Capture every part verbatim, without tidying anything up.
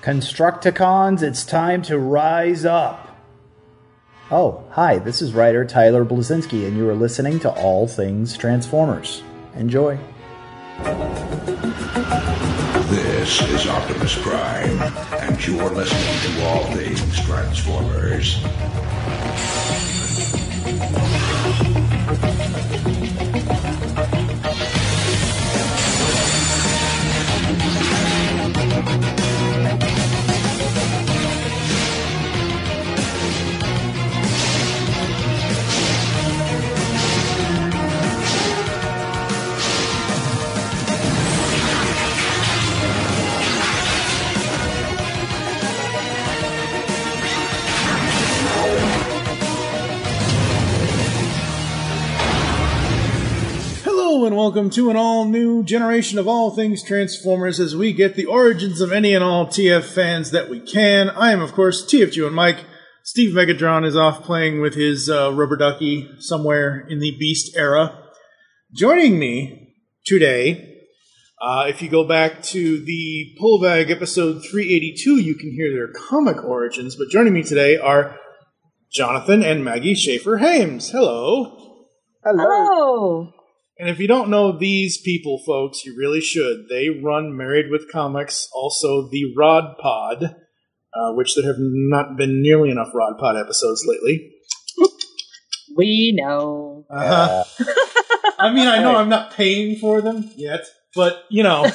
Constructicons, it's time to rise up. Oh, hi, this is writer Tyler Blazinski, and you are listening to All Things Transformers. Enjoy. This is Optimus Prime, and you're listening to All Things Transformers. And welcome to an all-new generation of All Things Transformers as we get the origins of any and all T F fans that we can. I am, of course, T F G and Mike. Steve Megatron is off playing with his uh, rubber ducky somewhere in the Beast era. Joining me today, uh, if you go back to the Pullbag episode three eighty-two, you can hear their comic origins. But joining me today are Jonathan and Maggie Schaefer-Hames. Hello. Hello. Hello. And if you don't know these people, folks, you really should. They run Married with Comics, also the Rod Pod, uh, which there have not been nearly enough Rod Pod episodes lately. We know. Uh-huh. I mean, I know I'm not paying for them yet, but, you know.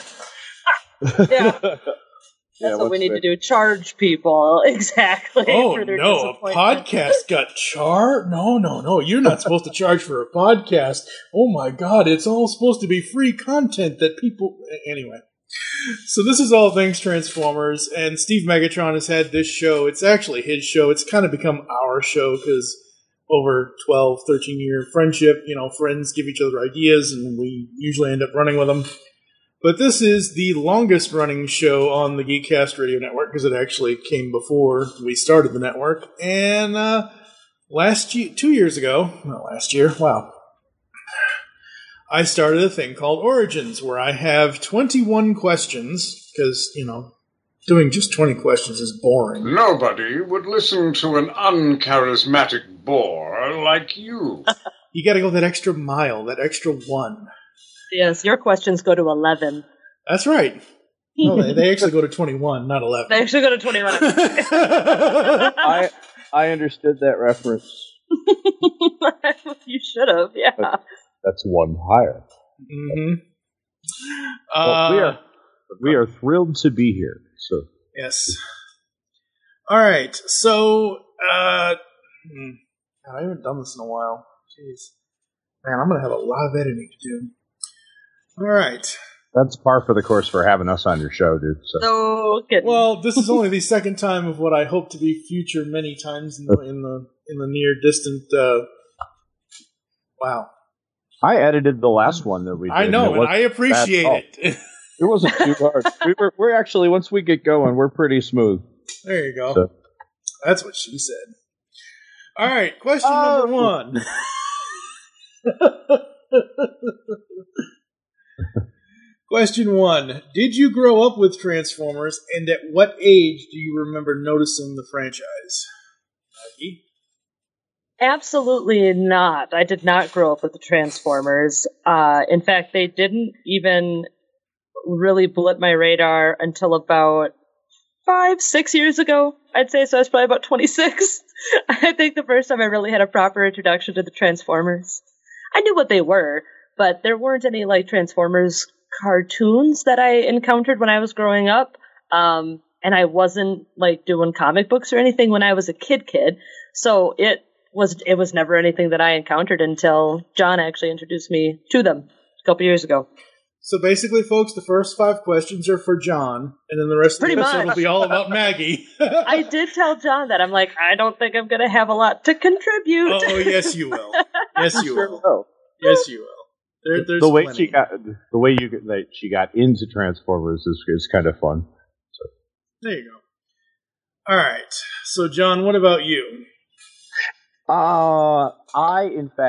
Yeah. That's yeah, what we need it? to do. Charge people. Exactly. Oh, for their no. A podcast got charged? No, no, no. You're not supposed to charge for a podcast. Oh, my God. It's all supposed to be free content that people... Anyway. So this is All Things Transformers, and Steve Megatron has had this show. It's actually his show. It's kind of become our show because over twelve, thirteen-year friendship, you know, friends give each other ideas, and we usually end up running with them. But this is the longest running show on the Geekcast Radio Network because it actually came before we started the network. And uh, last year, two years ago, not last year, wow, I started a thing called Origins where I have twenty-one questions because, you know, doing just twenty questions is boring. Nobody would listen to an uncharismatic bore like you. You got to go that extra mile, that extra one. Yes, your questions go to eleven. That's right. No, they, they actually go to twenty-one, not eleven. They actually go to twenty-one. I I understood that reference. You should have, yeah. But that's one higher. Mm-hmm. Well, uh, we are we are thrilled to be here. So yes. All right. So, uh, God, I haven't done this in a while. Jeez, man, I'm gonna have a lot of editing to do. All right. That's par for the course for having us on your show, dude. So, so good. Well, this is only the second time of what I hope to be future many times in the in the in the near distant. Uh, wow. I edited the last one that we did. I know, and, and I appreciate it. It wasn't too hard. We were, we're actually, once we get going, we're pretty smooth. There you go. So. That's what she said. All right, question oh. number one. Question one. Did you grow up with Transformers, and at what age do you remember noticing the franchise? Maggie? Absolutely not. I did not grow up with the Transformers. Uh, in fact, they didn't even really blip my radar until about five, six years ago, I'd say. So I was probably about twenty-six. I think the first time I really had a proper introduction to the Transformers. I knew what they were, but there weren't any like Transformers cartoons that I encountered when I was growing up. Um, and I wasn't like doing comic books or anything when I was a kid kid. So it was it was never anything that I encountered until John actually introduced me to them a couple years ago. So basically, folks, the first five questions are for John, and then the rest Pretty of the episode much. will be all about Maggie. I did tell John that. I'm like, I don't think I'm going to have a lot to contribute. Oh, yes, you will. Yes, you sure will. will. Yes, you will. There, there's the way plenty. she got, the way you get, that she got into Transformers is, is kind of fun. So. There you go. All right. So, John, what about you? Uh, I, in fact,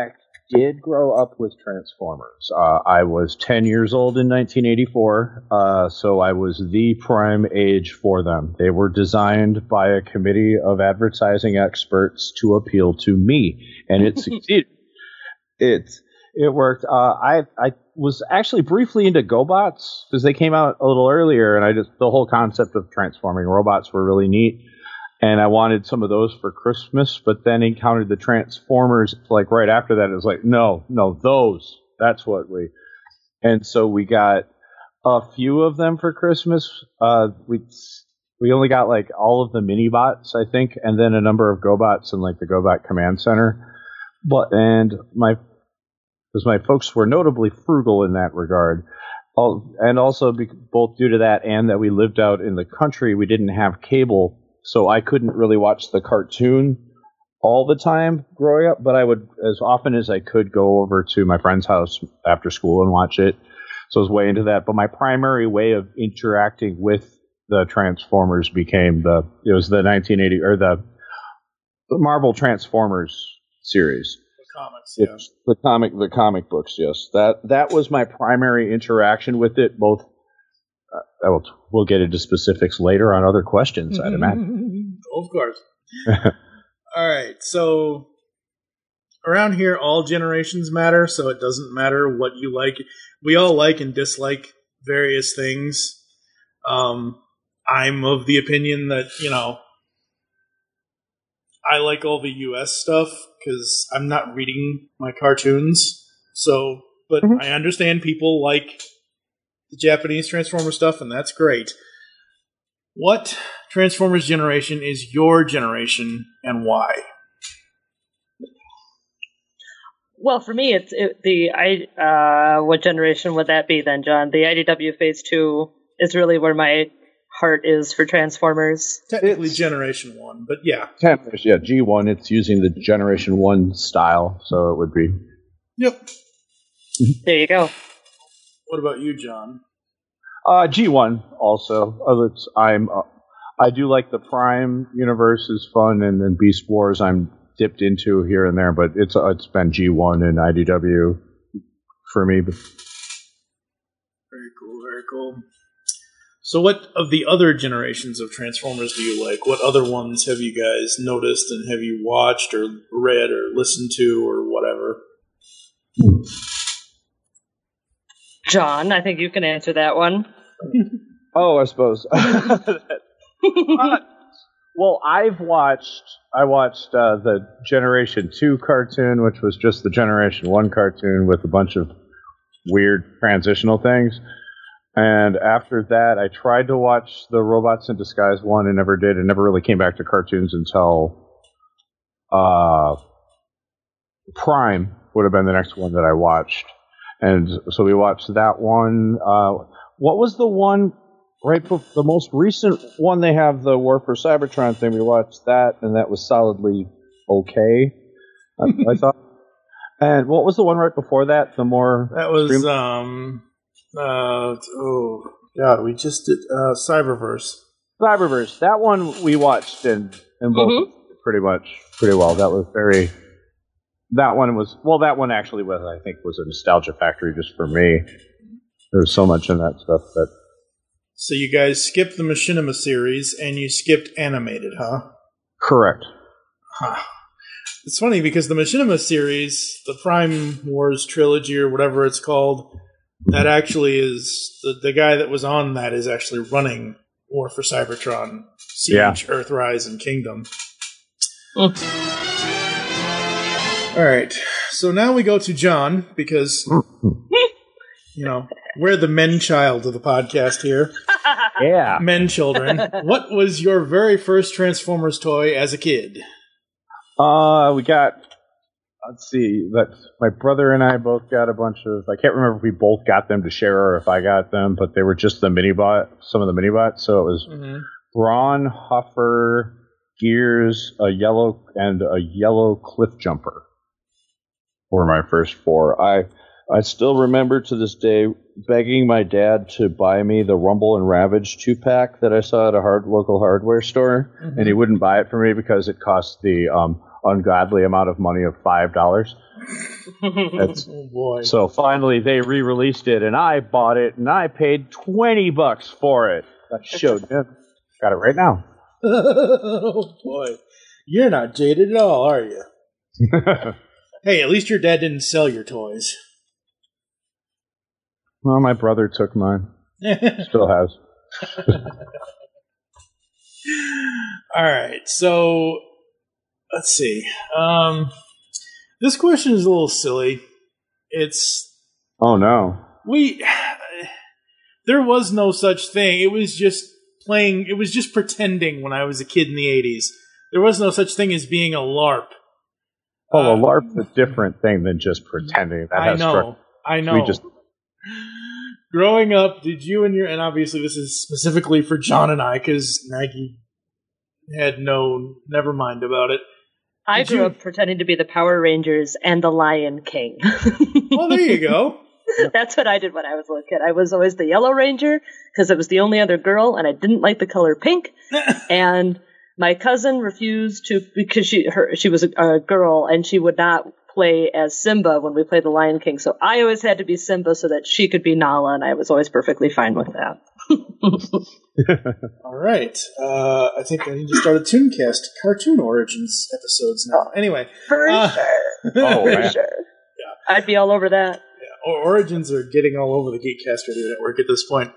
did grow up with Transformers. Uh, I was ten years old in nineteen eighty-four, uh, so I was the prime age for them. They were designed by a committee of advertising experts to appeal to me, and it succeeded. It it worked. Uh, I I was actually briefly into GoBots because they came out a little earlier, and I just the whole concept of transforming robots were really neat. And I wanted some of those for Christmas, but then encountered the Transformers like right after that. It was like, no, no, those. That's what we. And so we got a few of them for Christmas. Uh, we we only got like all of the mini bots, I think, and then a number of GoBots in like the GoBot Command Center. But and my because my folks were notably frugal in that regard. All, and also be, both due to that and that we lived out in the country, we didn't have cable. So I couldn't really watch the cartoon all the time growing up, but I would, as often as I could, go over to my friend's house after school and watch it. So I was way into that. But my primary way of interacting with the Transformers became the, it was the nineteen eighty, or the, the Marvel Transformers series. The comics, yeah. It's the comic, the comic books, yes. That, that was my primary interaction with it, both. I will, we'll get into specifics later on other questions, I'd imagine. Of course. All right. So around here, all generations matter, so it doesn't matter what you like. We all like and dislike various things. Um, I'm of the opinion that, you know, I like all the U S stuff because I'm not reading my cartoons. So, but mm-hmm. I understand people like the Japanese Transformer stuff, and that's great. What Transformers generation is your generation, and why? Well, for me, it's it, the I. Uh, what generation would that be then, John? The I D W Phase Two is really where my heart is for Transformers. Technically, it's Generation One, but yeah, yeah, G One. It's using the Generation One style, so it would be. Yep. There you go. What about you, John? Uh, G one also. Uh, it's, I'm, uh, I do like the Prime universe is fun, and then Beast Wars I'm dipped into here and there, but it's uh, it's been G one and I D W for me. But. Very cool, very cool. So what of the other generations of Transformers do you like? What other ones have you guys noticed, and have you watched or read or listened to or whatever? John, I think you can answer that one. Oh, I suppose. uh, well, I've watched. I watched uh, the Generation Two cartoon, which was just the Generation One cartoon with a bunch of weird transitional things. And after that, I tried to watch the Robots in Disguise one and never did, and never really came back to cartoons until uh, Prime would have been the next one that I watched. And so we watched that one. Uh, what was the one right before the most recent one? They have the War for Cybertron thing. We watched that, and that was solidly okay, I, I thought. And what was the one right before that? The more that was extreme- um uh oh god, we just did uh, Cyberverse. Cyberverse. That one we watched and and both mm-hmm. pretty much pretty well. That was very. That one was, well, that one actually was, I think, was a nostalgia factory just for me. There was so much in that stuff that. So you guys skipped the Machinima series and you skipped animated, huh? Correct. Huh. It's funny because the Machinima series, the Prime Wars trilogy or whatever it's called, that actually is, the, the guy that was on that is actually running War for Cybertron, Siege, yeah. Earthrise, and Kingdom. Oh. All right, so now we go to John, because, you know, we're the men child of the podcast here. Yeah. Men children. What was your very first Transformers toy as a kid? Uh, we got, let's see, that my brother and I both got a bunch of, I can't remember if we both got them to share or if I got them, but they were just the mini-bot, some of the mini-bots, so it was mm-hmm. Brawn, Huffer, Gears, a yellow, and a yellow Cliff Jumper. Were my first four. I I still remember to this day begging my dad to buy me the Rumble and Ravage two-pack that I saw at a hard local hardware store, mm-hmm. and he wouldn't buy it for me because it cost the um, ungodly amount of money of five dollars. That's, Oh boy. so finally they re-released it, and I bought it, and I paid twenty bucks for it. I showed them. Got it right now. Oh boy. You're not jaded at all, are you? Hey, at least your dad didn't sell your toys. Well, my brother took mine. Still has. All right, so let's see. Um, this question is a little silly. It's Oh no. we. There was no such thing. It was just playing. It was just pretending when I was a kid in the eighties. There was no such thing as being a LARP. Well, Uh, a LARP's a different thing than just pretending. That I has know. stru- I know. We just Growing up, did you and your and obviously this is specifically for John and I because Maggie had no never mind about it. I Did grew you- up pretending to be the Power Rangers and the Lion King. Well, there you go. That's what I did when I was a little kid. I was always the Yellow Ranger because it was the only other girl, and I didn't like the color pink. And my cousin refused to because she her she was a, a girl and she would not play as Simba when we played the Lion King. So I always had to be Simba so that she could be Nala, and I was always perfectly fine with that. All right. Uh, I think I need to start a Tooncast Cartoon Origins episodes now. Anyway. For Uh, sure. Oh, For man. sure. I'd be all over that. Yeah, or- Origins are getting all over the Geekcast Radio Network at this point.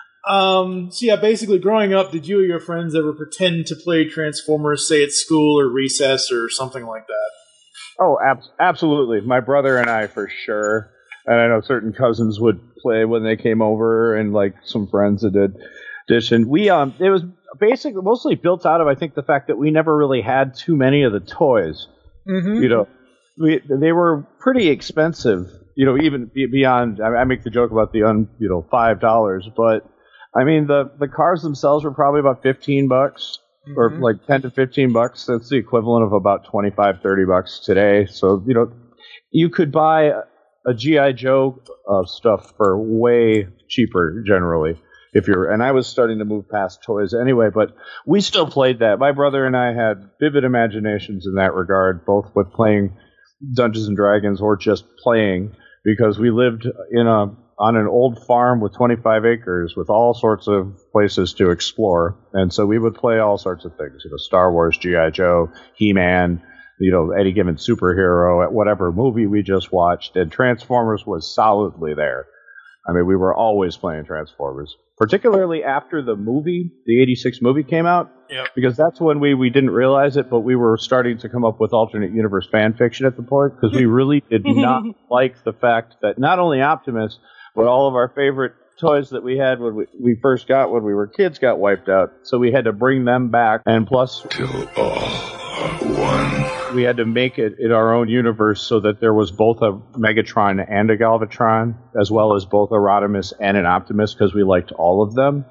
Um, so yeah, basically, growing up, did you or your friends ever pretend to play Transformers, say at school or recess or something like that? Oh, ab- absolutely. My brother and I, for sure. And I know certain cousins would play when they came over, and like some friends that did. Dish. And we, um, it was basically mostly built out of, I think, the fact that we never really had too many of the toys. Mm-hmm. You know, we they were pretty expensive. You know, even be- beyond. I, I make the joke about the un, you know, five dollars, but I mean the the cars themselves were probably about fifteen bucks. Or Mhm. like ten to fifteen bucks. That's the equivalent of about twenty-five, thirty bucks today. So, you know, you could buy a, a G I. Joe uh, stuff for way cheaper generally. If you're, and I was starting to move past toys anyway, but we still played that. My brother and I had vivid imaginations in that regard, both with playing Dungeons and Dragons or just playing, because we lived in a on an old farm with twenty-five acres with all sorts of places to explore. And so we would play all sorts of things, you know, Star Wars, G I. Joe, He-Man, you know, any given superhero, whatever movie we just watched. And Transformers was solidly there. I mean, we were always playing Transformers, particularly after the movie, the eighty-six movie came out. Yep. Because that's when we, we didn't realize it, but we were starting to come up with alternate universe fan fiction at the point, because we really did not like the fact that not only Optimus, but all of our favorite toys that we had when we, we first got when we were kids got wiped out. So we had to bring them back, and plus Till all are one. we had to make it in our own universe so that there was both a Megatron and a Galvatron, as well as both a Rodimus and an Optimus, because we liked all of them.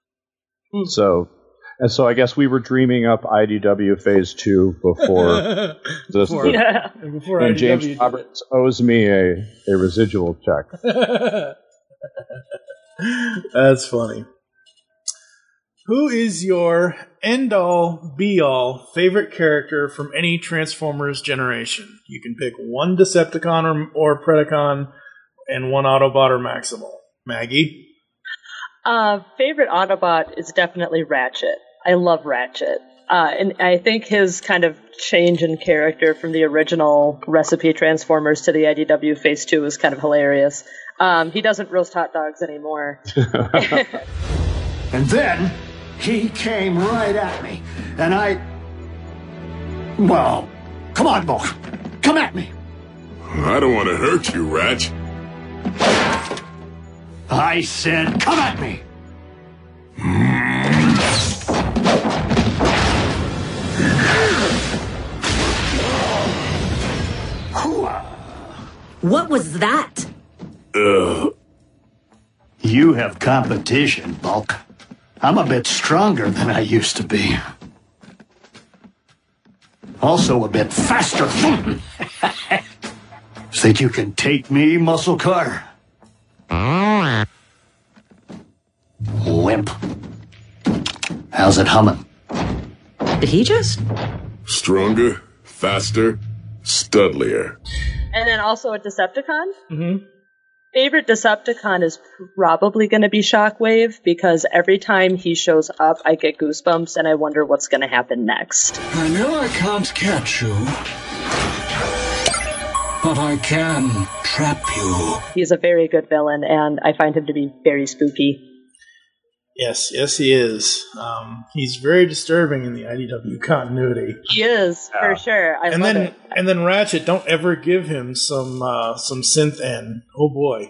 Mm. So, and so I guess we were dreaming up I D W Phase Two before this. Before- Yeah. Before And I D W James did it. Roberts owes me a, a residual check. That's funny. Who is your end-all, be-all favorite character from any Transformers generation? You can pick one Decepticon or, or Predacon and one Autobot or Maximal. Maggie? Uh, favorite Autobot is definitely Ratchet. I love Ratchet. Uh, and I think his kind of change in character from the original Recipe Transformers to the I D W Phase two is kind of hilarious. Um, he doesn't roast hot dogs anymore. And then he came right at me, and I. Well, come on, Bulk. Come at me. I don't want to hurt you, Ratch. I said, come at me. What was that? Ugh. You have competition, Bulk. I'm a bit stronger than I used to be. Also a bit faster. Think you can take me, muscle car? Wimp. How's it humming? Did he just? Stronger, faster, Studlier. And then also a Decepticon. Mm-hmm. Favorite Decepticon is probably going to be Shockwave, because every time he shows up, I get goosebumps and I wonder what's going to happen next. I know I can't catch you, but I can trap you. He's a very good villain, and I find him to be very spooky. Yes, yes, he is. Um, he's very disturbing in the I D W continuity. He is, Yeah. for sure. I and love then, it. and then Ratchet, don't ever give him some uh, some synth N. Oh boy,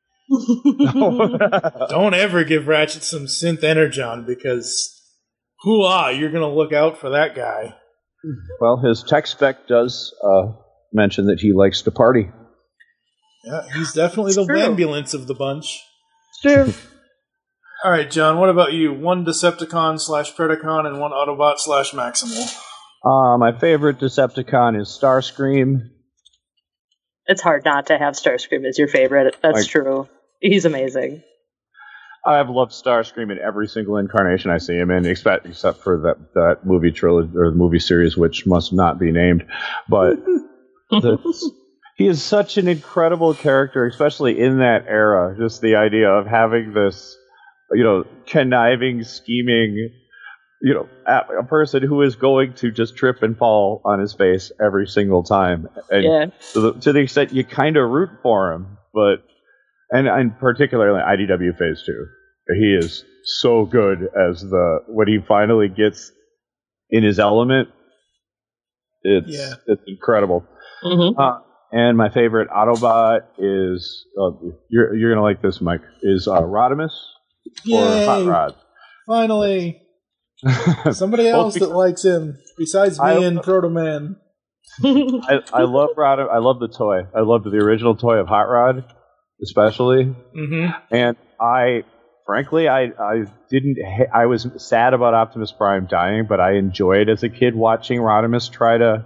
don't ever give Ratchet some synth energon, because hoo-ah, you're gonna look out for that guy. Well, his tech spec does uh, mention that he likes to party. Yeah, he's definitely the True. ambulance of the bunch. True. All right, John, what about you? One Decepticon slash Predacon and one Autobot slash Maximal. Uh, my favorite Decepticon is Starscream. It's hard not to have Starscream as your favorite. That's Like- true. He's amazing. I've loved Starscream in every single incarnation I see him in, except except for that, that movie trilogy or the movie series, which must not be named. But the, he is such an incredible character, especially in that era. Just the idea of having this, you know, conniving, scheming, you know, a, a person who is going to just trip and fall on his face every single time, and Yeah. to the, to the extent you kind of root for him, but. And, and particularly I D W Phase two. He is so good as the when he finally gets in his element. It's Yeah. it's incredible. Mm-hmm. Uh, and my favorite Autobot is uh, you're you're gonna like this, Mike. Is uh, Rodimus or Hot Yay! Rod? Finally, somebody Well, else that likes him besides me I- and Proto Man. I, I love Rod. I love the toy. I loved the original toy of Hot Rod, especially. Mm-hmm. And I, frankly, I, I didn't. Ha- I was sad about Optimus Prime dying, but I enjoyed as a kid watching Rodimus try to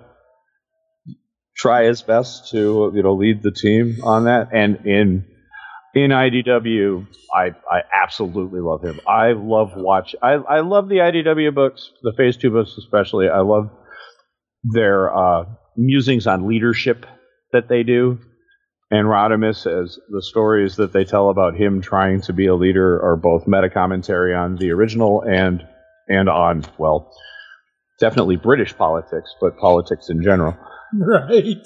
try his best to, you know, lead the team on that. And in in I D W, I I absolutely love him. I love watch. I I love the I D W books, the Phase Two books especially. I love their uh, musings on leadership that they do. And Rodimus, as the stories that they tell about him trying to be a leader, are both meta commentary on the original and and on, well, definitely British politics, but politics in general. Right.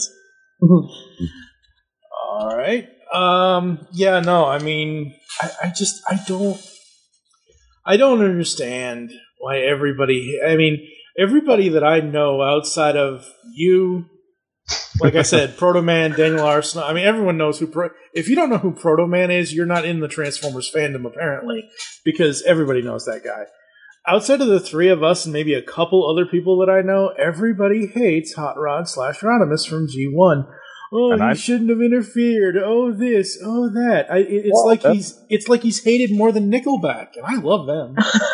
All right. Um. Yeah. No. I mean, I, I just I don't I don't understand why everybody. I mean, everybody that I know outside of you. Like I said, Proto Man, Daniel Arsenal. I mean, everyone knows who. Pro- if you don't know who Proto Man is, you're not in the Transformers fandom, apparently, because everybody knows that guy. Outside of the three of us and maybe a couple other people that I know, everybody hates Hot Rod slash Rodimus from G one. Oh, And he I- shouldn't have interfered. Oh, this. Oh, that. I, it- it's Well, like that's- he's. It's like he's hated more than Nickelback, and I love them.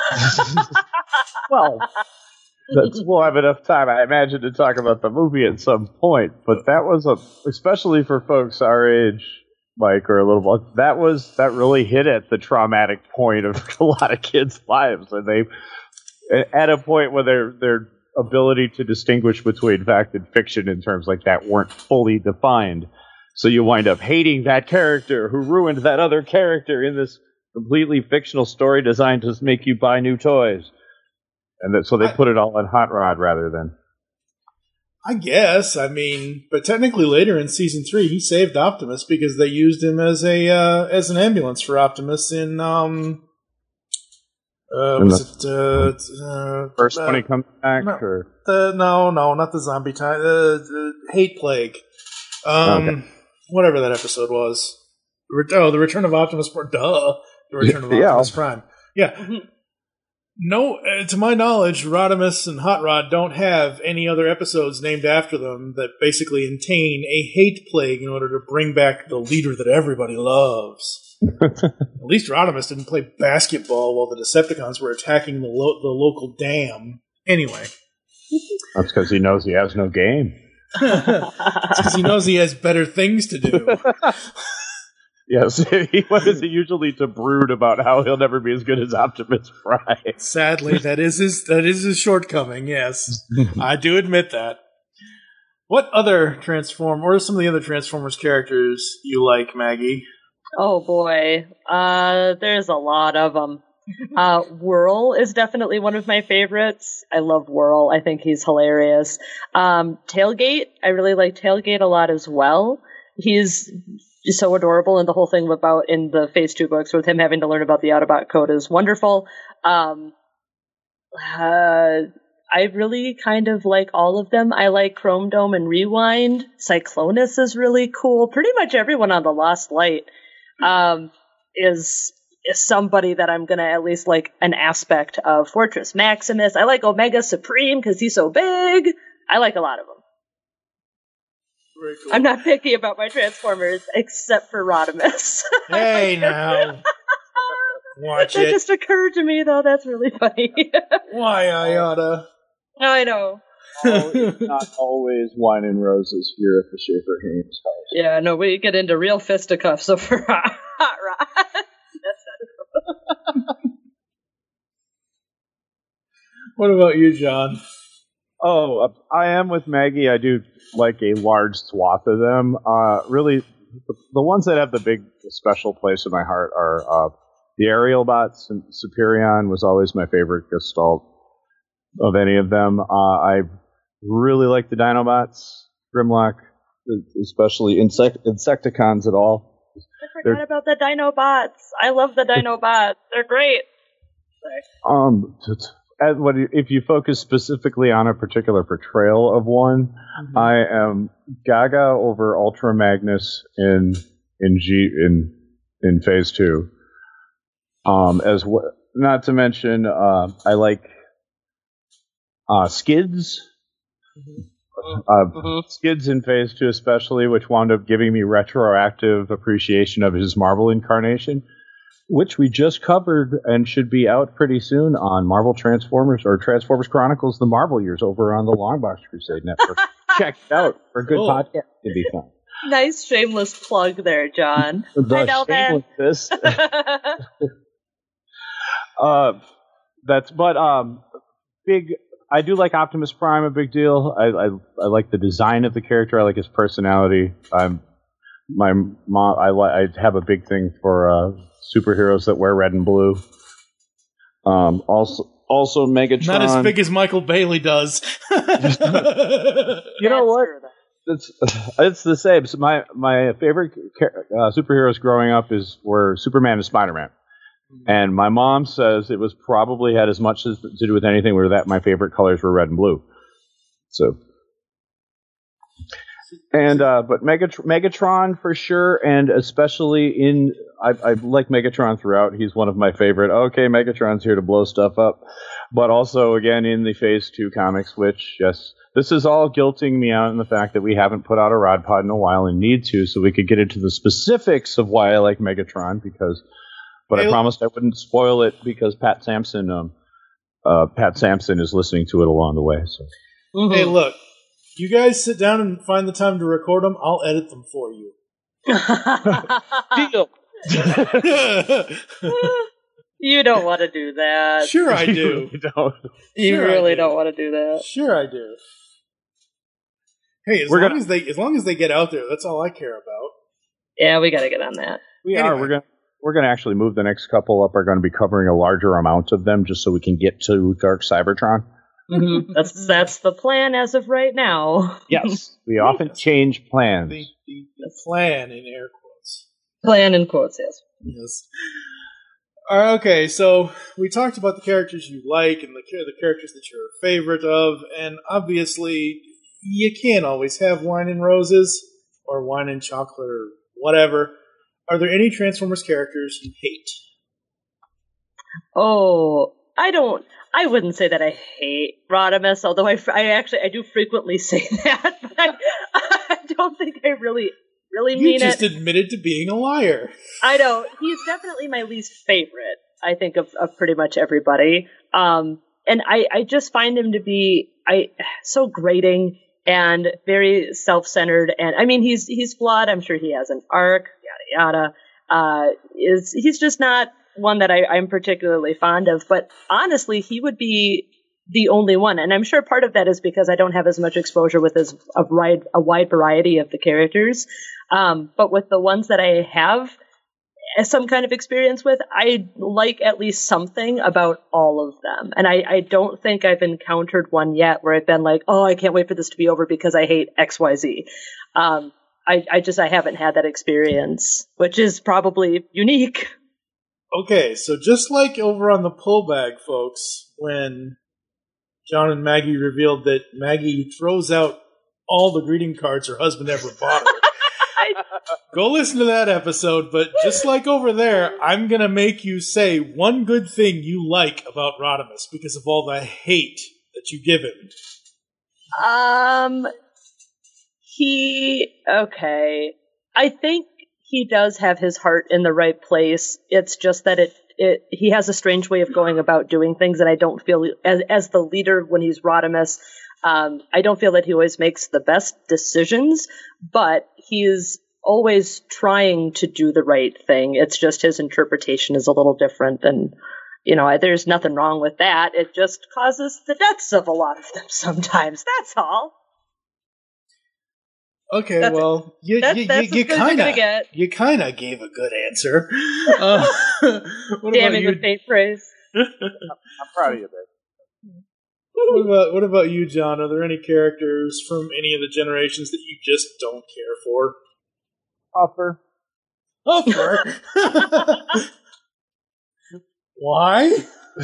Well, that's, we'll have enough time, I imagine, to talk about the movie at some point. But that was a, especially for folks our age, Mike, or a little bit. That was that really hit at the traumatic point of a lot of kids' lives, and they, at a point where their their ability to distinguish between fact and fiction in terms like that weren't fully defined. So you wind up hating that character who ruined that other character in this completely fictional story designed to make you buy new toys. And that, so they put it all on Hot Rod rather than. I guess. I mean, but technically later in season three, he saved Optimus because they used him as a uh, as an ambulance for Optimus in um. Uh, In was it uh, uh, First uh, when he comes back, no. or Uh, no, no, not the zombie time. Uh, the Hate Plague. Um, Okay. whatever that episode was. Re- oh, the Return of Optimus Prime. Duh, the Return of Yeah. Optimus Prime. Yeah. No, uh, to my knowledge, Rodimus and Hot Rod don't have any other episodes named after them that basically contain a hate plague in order to bring back the leader that everybody loves. At least Rodimus didn't play basketball while the Decepticons were attacking the lo- the local dam. Anyway. that's because he knows he has no game. Because he knows he has better things to do. Yes, he what is it usually to brood about how he'll never be as good as Optimus Prime. Sadly, that is his that is his shortcoming. Yes, I do admit that. What other Transform, or some of the other Transformers characters you like, Maggie? Oh boy, uh, there's a lot of them. Uh, Whirl is definitely one of my favorites. I love Whirl. I think he's hilarious. Um, Tailgate, I really like Tailgate a lot as well. He's so adorable, and the whole thing about in the Phase Two books with him having to learn about the Autobot code is wonderful. Um, uh, I really kind of like all of them. I like Chrome Dome and Rewind. Cyclonus is really cool. Pretty much everyone on the Lost Light um, is, is somebody that I'm going to at least like an aspect of. Fortress Maximus. I like Omega Supreme because he's so big. I like a lot of them. Very cool. I'm not picky about my Transformers except for Rodimus. Hey, now. Watch that it. just occurred to me, though. That's really funny. Why I oughta. I know. Oh, it's not always wine and roses here at the Schaefer Haynes house. Yeah, no, we get into real fisticuffs over Hot Rod. That's not true. What about you, John? Oh, uh, I am with Maggie. I do like a large swath of them. Uh, really, the, the ones that have the big special place in my heart are uh, the Aerial Bots. And Superion was always my favorite Gestalt of any of them. Uh, I really like the Dinobots, Grimlock, especially insect Insecticons at all. I forgot They're, about the Dinobots. I love the Dinobots. They're great. Sorry. Um, as what if you focus specifically on a particular portrayal of one, mm-hmm. I am gaga over Ultra Magnus in in G in in Phase Two. Um, as w- not to mention, uh, I like. Uh, Skids, mm-hmm. Uh, mm-hmm. Skids in Phase Two, especially, which wound up giving me retroactive appreciation of his Marvel incarnation, which we just covered and should be out pretty soon on Marvel Transformers or Transformers Chronicles: The Marvel Years over on the Longbox Crusade Network. Check it out for a good oh. podcast to be fun. Nice shameless plug there, John. The I know shameless. uh, that's but um, big. I do like Optimus Prime a big deal. I, I I like the design of the character. I like his personality. I'm my mom. I I have a big thing for uh, superheroes that wear red and blue. Um, also also Megatron. Not as big as Michael Bailey does. You know what? It's it's the same. So my my favorite uh, superheroes growing up is were Superman and Spider-Man. And my mom says it was probably had as much as, to do with anything where that my favorite colors were red and blue. So, and uh, but Megatr- Megatron for sure, and especially in I, I like Megatron throughout. He's one of my favorite. Okay, Megatron's here to blow stuff up, but also again in the Phase Two comics, which yes, this is all guilting me out in the fact that we haven't put out a Rod Pod in a while and need to, so we could get into the specifics of why I like Megatron because. But hey, I promised I wouldn't spoil it because Pat Sampson, um, uh, Pat Sampson is listening to it along the way. So, mm-hmm. Hey, look, you guys sit down and find the time to record them. I'll edit them for you. Deal. You don't want to do that. Sure, I do. You don't. You sure really do. don't want to do that. Sure, I do. Hey, as we're long gonna, as they as long as they get out there, that's all I care about. Yeah, we got to get on that. We anyway. are. We're gonna. We're going to actually move the next couple up. Are going to be covering a larger amount of them just so we can get to Dark Cybertron. Mm-hmm. That's that's the plan as of right now. Yes, we often change plans. The, the, the plan in air quotes. Plan in quotes, yes. Yes. All right, okay, so we talked about the characters you like and the the characters that you're a favorite of, and obviously you can't always have wine and roses or wine and chocolate or whatever. Are there any Transformers characters you hate? Oh, I don't. I wouldn't say that I hate Rodimus, although I, I actually I do frequently say that, but I, I don't think I really really you mean it. You just admitted to being a liar. I know. He's definitely my least favorite, I think, of, of pretty much everybody. Um, and I, I just find him to be I so grating and very self-centered. And I mean, he's he's flawed. I'm sure he has an arc. Yada yada. Uh, is he's just not one that I, I'm particularly fond of. But honestly, he would be the only one. And I'm sure part of that is because I don't have as much exposure with as a wide, a wide variety of the characters. Um, but with the ones that I have some kind of experience with, I like at least something about all of them. And I, I don't think I've encountered one yet where I've been like, oh, I can't wait for this to be over because I hate X Y Z. Um, I, I just, I haven't had that experience, which is probably unique. Okay, so just like over on the pull bag, folks, when John and Maggie revealed that Maggie throws out all the greeting cards her husband ever bought her. Go listen to that episode, but just like over there, I'm going to make you say one good thing you like about Rodimus because of all the hate that you give him. Um, he, okay. I think he does have his heart in the right place. It's just that it, it he has a strange way of going about doing things, and I don't feel, as, as the leader when he's Rodimus, um, I don't feel that he always makes the best decisions, but he's always trying to do the right thing. It's just his interpretation is a little different, and you know, there's nothing wrong with that. It just causes the deaths of a lot of them sometimes. That's all. Okay, that's well, you that's, you, that's you, you kind of you kind of gave a good answer. Uh, what Damning about with faint praise. I'm proud of you, babe. What about what about you, John? Are there any characters from any of the generations that you just don't care for? Huffer. Huffer? Why?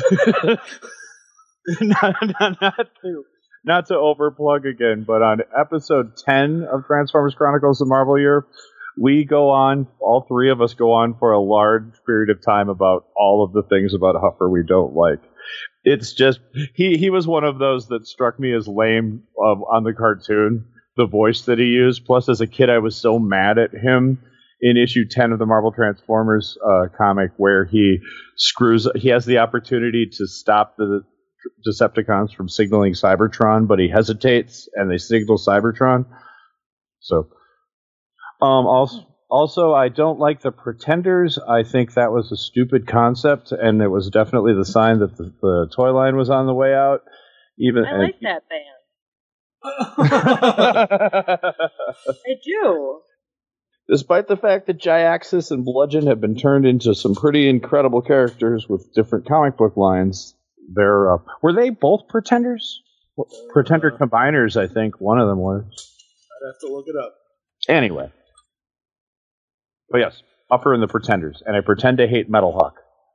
not, not, not to not to overplug again, but on episode ten of Transformers Chronicles: The Marvel Year, we go on, all three of us go on for a large period of time about all of the things about Huffer we don't like. It's just, he, he was one of those that struck me as lame uh, on the cartoon, the voice that he used. Plus, as a kid, I was so mad at him in issue ten of the Marvel Transformers uh, comic, where he screws, he has the opportunity to stop the Decepticons from signaling Cybertron, but he hesitates and they signal Cybertron. So, um, also, also, I don't like the Pretenders. I think that was a stupid concept, and it was definitely the sign that the, the toy line was on the way out. Even I like and, that band. I do. Despite the fact that Jyaxis and Bludgeon have been turned into some pretty incredible characters with different comic book lines, they're uh, were they both Pretenders? Uh, Pretender Combiners, I think one of them was. I'd have to look it up. Anyway. But yes, Huffer and the Pretenders, and I pretend to hate Metal Hawk.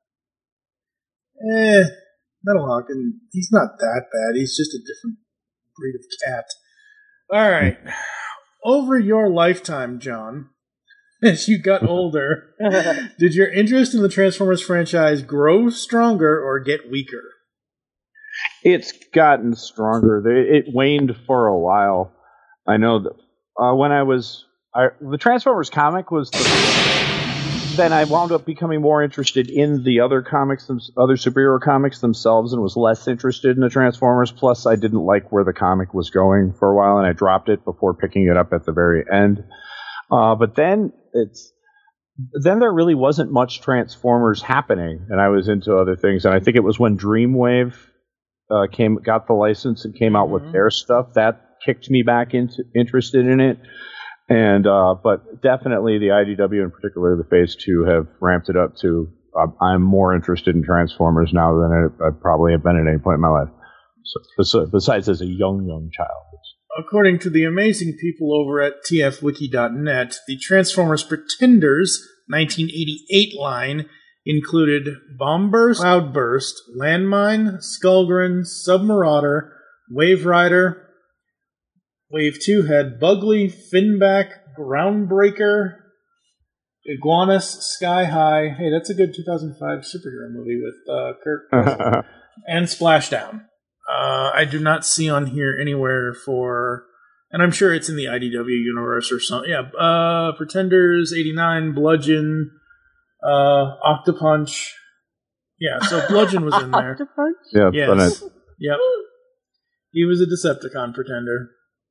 Eh, Metal Hawk, and he's not that bad. He's just a different breed of cat. All right. Over your lifetime, John, as you got older, did your interest in the Transformers franchise grow stronger or get weaker? It's gotten stronger. It waned for a while. I know that uh, when I was... I, the Transformers comic was the... Then I wound up becoming more interested in the other comics, other superhero comics themselves, and was less interested in the Transformers. Plus, I didn't like where the comic was going for a while, and I dropped it before picking it up at the very end. Uh, but then it's then there really wasn't much Transformers happening, and I was into other things. And I think it was when Dreamwave uh, came, got the license and came out mm-hmm. with their stuff that kicked me back into interested in it. And uh, but definitely the I D W, in particular the Phase Two, have ramped it up to. Uh, I'm more interested in Transformers now than I, I probably have been at any point in my life. So, besides as a young, young child. According to the amazing people over at T F wiki dot net, the Transformers Pretenders nineteen eighty-eight line included Bombburst, Cloudburst, Landmine, Skullgrin, Submarauder, Wave Rider. Wave two had Bugley, Finback, Groundbreaker, Iguanus, Sky High. Hey, that's a good two thousand five superhero movie with uh, Kurt Russell. And Splashdown. Uh, I do not see on here anywhere for, and I'm sure it's in the I D W universe or something. Yeah, uh, Pretenders, eighty-nine, Bludgeon, uh, Octopunch. Yeah, so Bludgeon was in there. Octopunch? Yeah, yes. Yep. He was a Decepticon Pretender.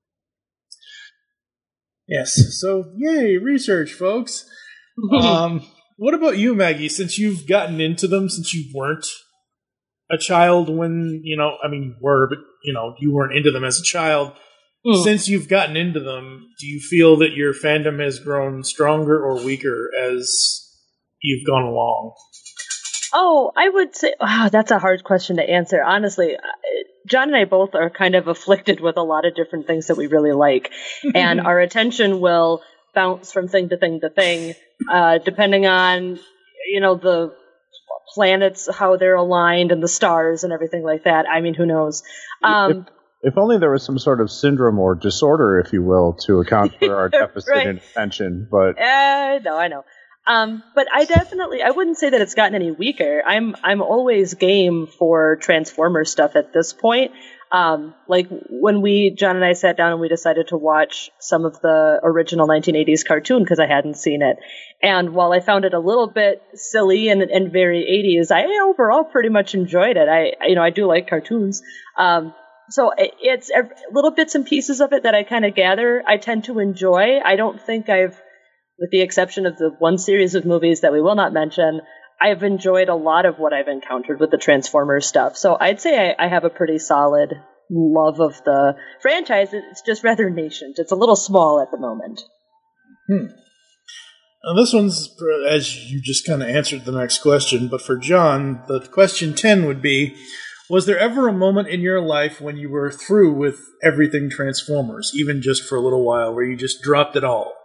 Yes, so yay, research, folks. um, what about you, Maggie, since you've gotten into them since you weren't a child when, you know, I mean, were, but, you know, you weren't into them as a child. Mm. Since you've gotten into them, do you feel that your fandom has grown stronger or weaker as you've gone along? Oh, I would say, wow, that's a hard question to answer. Honestly, John and I both are kind of afflicted with a lot of different things that we really like. And our attention will bounce from thing to thing to thing, uh, depending on, you know, the planets, how they're aligned, and the stars and everything like that. I mean, who knows? Um, if, if only there was some sort of syndrome or disorder, if you will, to account for our deficit right. in attention. But uh, no, I know. Um, but I definitely, I wouldn't say that it's gotten any weaker. I'm, I'm always game for Transformers stuff at this point. Um, like when we, John and I sat down and we decided to watch some of the original nineteen eighties cartoon because I hadn't seen it. And while I found it a little bit silly and, and very eighties, I overall pretty much enjoyed it. I, you know, I do like cartoons. Um, so it, it's little bits and pieces of it that I kind of gather. I tend to enjoy. I don't think I've, with the exception of the one series of movies that we will not mention, I've enjoyed a lot of what I've encountered with the Transformers stuff. So I'd say I, I have a pretty solid love of the franchise. It's just rather nascent. It's a little small at the moment. Hmm. Now this one's, as you just kind of answered the next question, but for John, the question ten would be, was there ever a moment in your life when you were through with everything Transformers, even just for a little while, where you just dropped it all?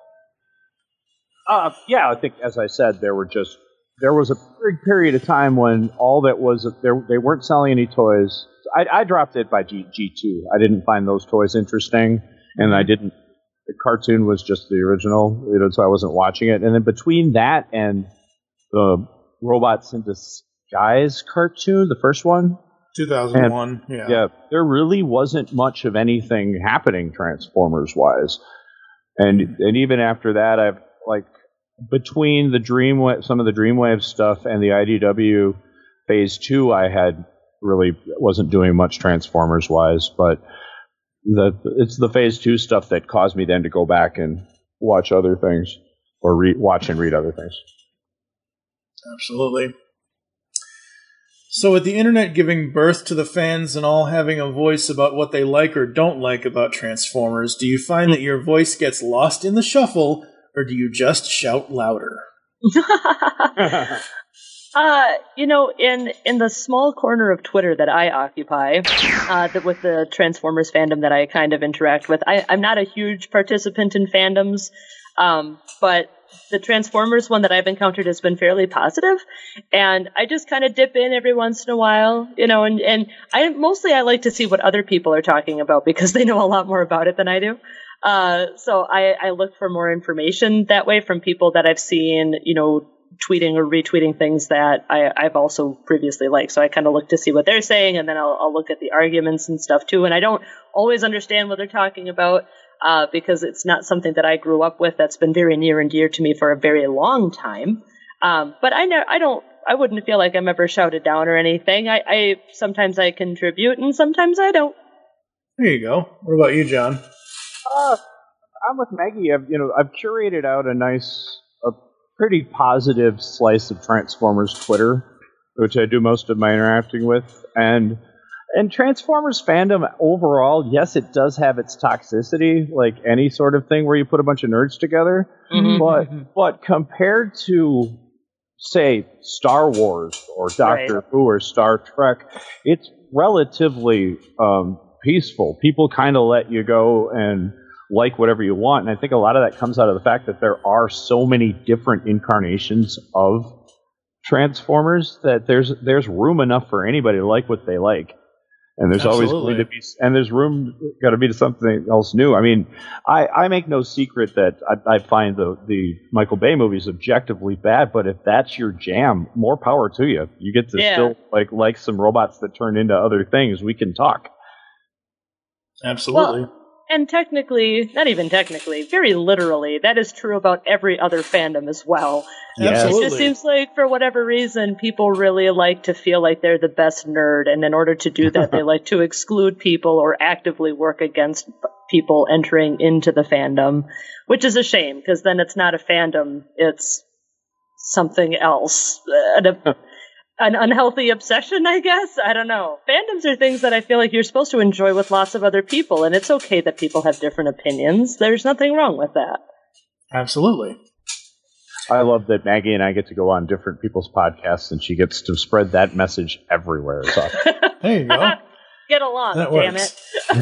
Uh, yeah, I think, as I said, there were just there was a big period of time when all that was there they weren't selling any toys. I, I dropped it by G, G2. I didn't find those toys interesting, and I didn't. The cartoon was just the original, you know, so I wasn't watching it. And then between that and the Robots in Disguise cartoon, the first one, two thousand one, and, yeah, yeah, there really wasn't much of anything happening Transformers wise, and and even after that, I've like. Between the Dreamwave, some of the Dreamwave stuff and the I D W Phase Two, I had really wasn't doing much Transformers wise, but the it's the Phase Two stuff that caused me then to go back and watch other things or re- watch and read other things. Absolutely. So, with the internet giving birth to the fans and all having a voice about what they like or don't like about Transformers, do you find that your voice gets lost in the shuffle? Or do you just shout louder? uh, you know, in in the small corner of Twitter that I occupy, uh, that with the Transformers fandom that I kind of interact with, I, I'm not a huge participant in fandoms, um, but the Transformers one that I've encountered has been fairly positive, and I just kind of dip in every once in a while, you know, and, and I mostly I like to see what other people are talking about because they know a lot more about it than I do. Uh, so I, I look for more information that way from people that I've seen, you know, tweeting or retweeting things that I, I've also previously liked. So I kind of look to see what they're saying, and then I'll, I'll look at the arguments and stuff too. And I don't always understand what they're talking about, uh, because it's not something that I grew up with. That's been very near and dear to me for a very long time. Um, but I know, I don't, I wouldn't feel like I'm ever shouted down or anything. I, I sometimes I contribute and sometimes I don't. There you go. What about you, John? Uh, I'm with Maggie. I've, you know, I've curated out a nice, a pretty positive slice of Transformers Twitter, which I do most of my interacting with, and and Transformers fandom overall, yes, it does have its toxicity, like any sort of thing where you put a bunch of nerds together, mm-hmm. but but compared to, say, Star Wars or Doctor Right. Who or Star Trek, it's relatively um, peaceful. People kind of let you go and like whatever you want, and I think a lot of that comes out of the fact that there are so many different incarnations of Transformers that there's there's room enough for anybody to like what they like, and there's Absolutely. always going to be and there's room got to be to something else new. I mean, I, I make no secret that I, I find the the Michael Bay movies objectively bad, but if that's your jam, more power to you. You get to Yeah. still like like some robots that turn into other things. We can talk. Absolutely. Well, and technically, not even technically, very literally, that is true about every other fandom as well. Yes. Absolutely. It just seems like, for whatever reason, people really like to feel like they're the best nerd, and in order to do that, they like to exclude people or actively work against people entering into the fandom, which is a shame, because then it's not a fandom, it's something else. Uh, an unhealthy obsession, I guess. I don't know. Fandoms are things that I feel like you're supposed to enjoy with lots of other people, and it's okay that people have different opinions. There's nothing wrong with that. Absolutely. I love that Maggie and I get to go on different people's podcasts, and she gets to spread that message everywhere. So. There you go. Get along, that damn works. it.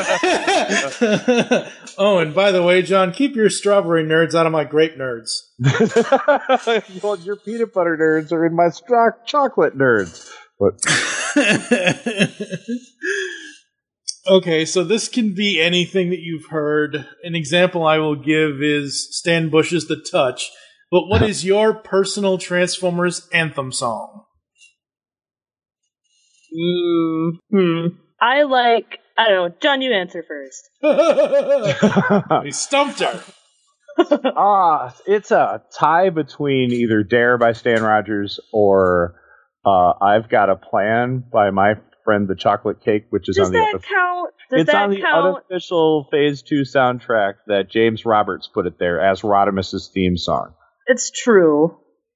Oh. Oh, and by the way, John, keep your strawberry nerds out of my grape nerds. Well, your peanut butter nerds are in my stra- chocolate nerds. But okay, so this can be anything that you've heard. An example I will give is Stan Bush's The Touch. But what is your personal Transformers anthem song? Mm-hmm. I like, I don't know, John, you answer first. He stumped her. Ah, it's a tie between either Dare by Stan Rogers or uh, I've Got a Plan by my friend The Chocolate Cake, which is Does on the that other, count? Does it's that on the count? unofficial Phase Two soundtrack that James Roberts put it there as Rodimus's theme song. It's true.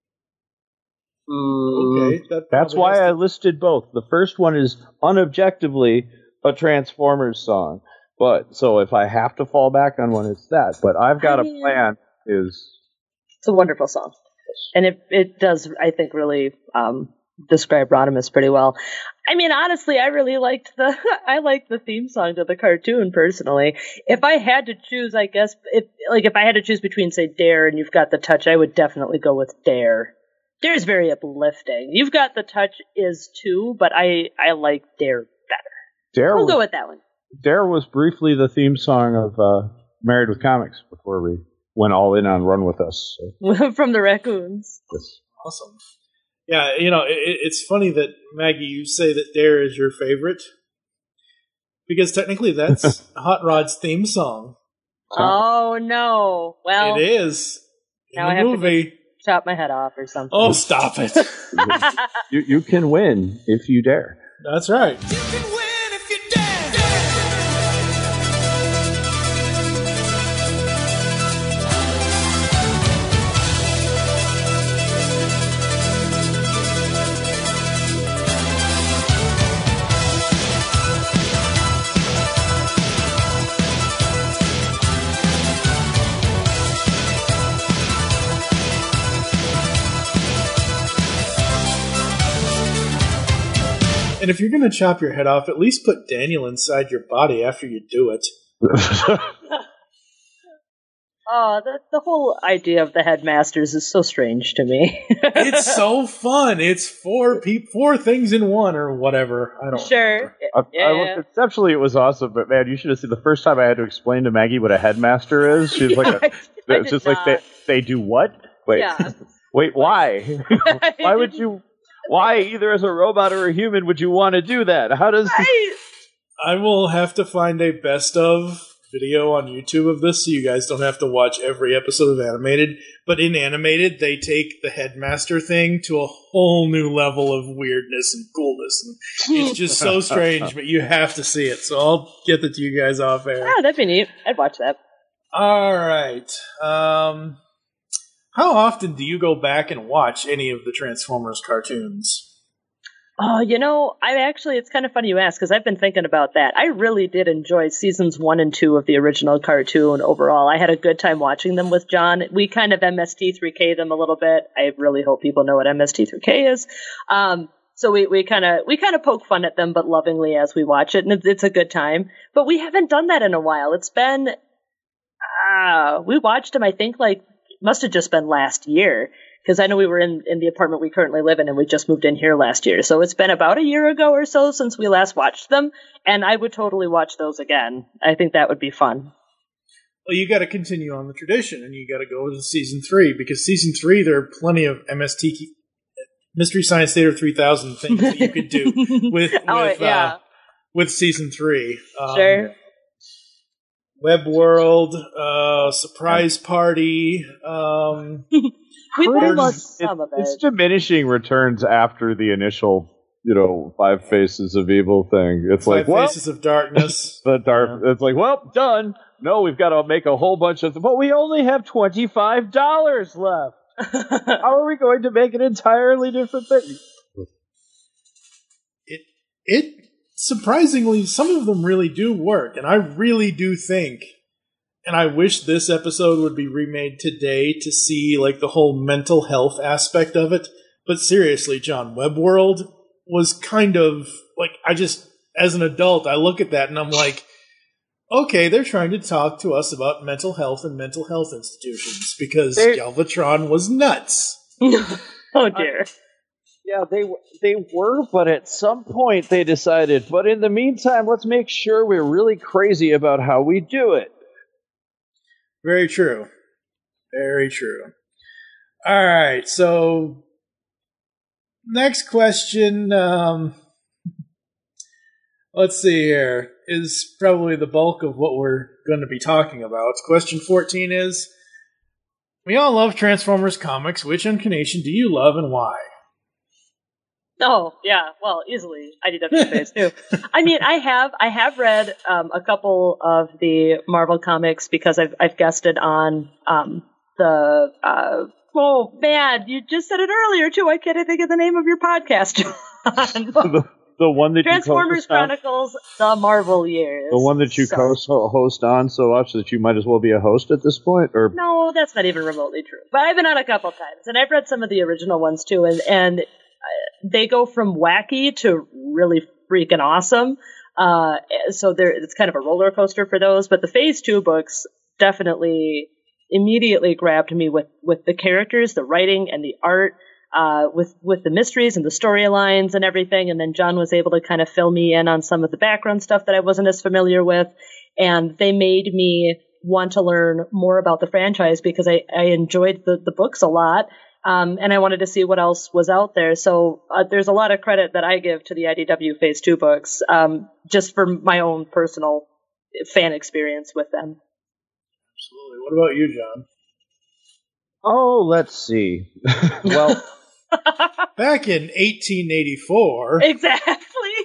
Okay, that That's probably why has I to- listed both. The first one is unobjectively a Transformers song, but so if I have to fall back on one, it's that. But I've Got I a mean- Plan is It's a wonderful song. And it it does, I think, really um, describe Rodimus pretty well. I mean, honestly, I really liked the I liked the theme song to the cartoon personally. If I had to choose, I guess if like if I had to choose between say Dare and You've Got the Touch, I would definitely go with Dare. Dare's very uplifting. You've Got the Touch is too, but I I like Dare better. Dare. We'll was, go with that one. Dare was briefly the theme song of uh, Married with Comics before we went all in on Run With Us. So, From the Raccoons. yes. Awesome. Yeah, you know, it, it's funny that, Maggie, you say that Dare is your favorite. Because technically that's Hot Rod's theme song. Oh no! Well, It is. In now the I have to movie. chop my head off or something. Oh, stop it. you, you can win if you dare. That's right. And if you're going to chop your head off, at least put Daniel inside your body after you do it. Oh, the the whole idea of the headmasters is so strange to me. It's so fun. It's four pe- four things in one or whatever. I don't Sure. I, Yeah. I looked, conceptually, it was awesome, but man, you should have seen the first time I had to explain to Maggie what a headmaster is. She's like, a, I it's did just like they, not. they do what? Wait, Yeah. wait, why? Why would you? Why, either as a robot or a human, would you want to do that? How does? I, I will have to find a best of video on YouTube of this so you guys don't have to watch every episode of Animated. But in Animated, they take the headmaster thing to a whole new level of weirdness and coolness. And it's just so strange, but you have to see it. So I'll get that to you guys off air. oh, that'd be neat. I'd watch that. All right. Um, how often do you go back and watch any of the Transformers cartoons? Oh, you know, I actually, it's kind of funny you ask, because I've been thinking about that. I really did enjoy seasons one and two of the original cartoon overall. I had a good time watching them with John. We kind of M S T three K them a little bit. I really hope people know what M S T three K is. Um, so we, we kind of, we kind of poke fun at them, but lovingly as we watch it, and it's, it's a good time. But we haven't done that in a while. It's been, uh, we watched them, I think, like, must have just been last year. Because I know we were in, in the apartment we currently live in, and we just moved in here last year. So it's been about a year ago or so since we last watched them, and I would totally watch those again. I think that would be fun. Well, you got to continue on the tradition, and you got to go to season three, because season three, there are plenty of M S T, Mystery Science Theater three thousand things that you could do with with, Oh, yeah. uh, with season three. Um, Sure. Web World, uh, Surprise Party. Um, We There's- might watch it- some of It's it. diminishing returns after the initial, you know, Five Faces of Evil thing. It's like, Five well, Faces of Darkness. the dark. It's like, well, done. No, we've got to make a whole bunch of them, but we only have twenty-five dollars left. How are we going to make an entirely different thing? it surprisingly, some of them really do work, and I really do think, and I wish this episode would be remade today to see like the whole mental health aspect of it. But seriously, John, Web World was kind of like, I just, as an adult, I look at that and I'm like, okay, they're trying to talk to us about mental health and mental health institutions because They- Galvatron was nuts. Oh dear. Uh, yeah, they they were, but at some point they decided, but in the meantime, let's make sure we're really crazy about how we do it. Very true. Very true. All right, so next question, um, let's see here, is probably the bulk of what we're going to be talking about. Question fourteen is, we all love Transformers comics. Which incarnation do you love and why? Oh, yeah, well, easily I D W Phase too. I mean, I have I have read um, a couple of the Marvel comics because I've I've guested on um, the uh, oh man, you just said it earlier too. I can't think of the name of your podcast. the, the one that Transformers you co-host Chronicles: The Marvel Years. on, the one that you So- co-host on so much that you might as well be a host at this point, or No, that's not even remotely true. But I've been on a couple times, and I've read some of the original ones too, and and they go from wacky to really freaking awesome. Uh, so there, it's kind of a roller coaster for those. But the Phase Two books definitely immediately grabbed me with with the characters, the writing, and the art. Uh, with with the mysteries and the storylines and everything, and then John was able to kind of fill me in on some of the background stuff that I wasn't as familiar with, and they made me want to learn more about the franchise because I, I enjoyed the, the books a lot, um, and I wanted to see what else was out there. So uh, there's a lot of credit that I give to the I D W Phase Two books, um, just for my own personal fan experience with them. Absolutely. What about you, John? oh, let's see. Well, Back in eighteen eighty-four, Exactly.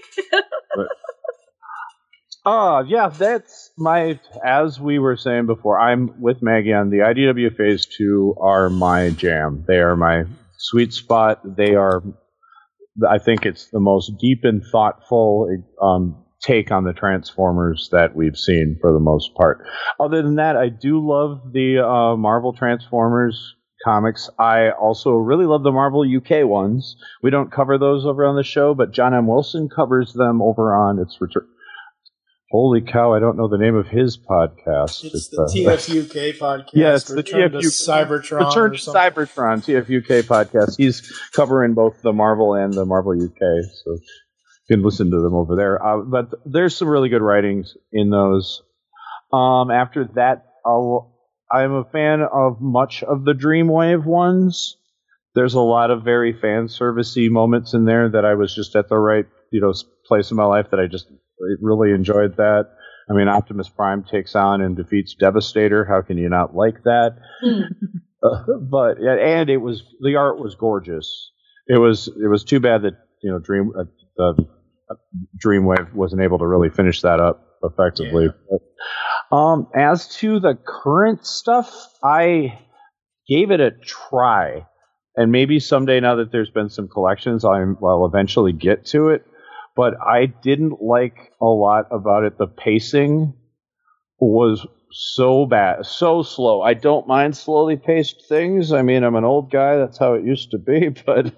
uh yeah, that's my. As we were saying before, I'm with Maggie on the I D W Phase Two are my jam. They are my sweet spot. They are. I think it's the most deep and thoughtful um, take on the Transformers that we've seen for the most part. Other than that, I do love the uh, Marvel Transformers comics. I also really love the Marvel U K ones. We don't cover those over on the show, but John M. Wilson covers them over on its return. Holy cow, I don't know the name of his podcast. it's It's, the uh, T F U K podcast. Yeah, it's the Return to T F U Cybertron. Return or to something. Cybertron, T F U K podcast. He's covering both the Marvel and the Marvel U K, so you can listen to them over there. Uh, but there's some really good writings in those. Um, after that, I'll, I'm a fan of much of the Dreamwave ones. There's a lot of very fan servicey moments in there that I was just at the right, you know, place in my life that I just really enjoyed that. I mean, Optimus Prime takes on and defeats Devastator. How can you not like that? uh, but yeah, and it was the art was gorgeous. It was it was too bad that you know Dream uh, the uh, Dreamwave wasn't able to really finish that up effectively. Yeah. But, um, as to the current stuff, I gave it a try, and maybe someday, now that there's been some collections, I'm, I'll eventually get to it. But I didn't like a lot about it. The pacing was so bad, so slow. I don't mind slowly paced things. I mean, I'm an old guy. That's how it used to be. But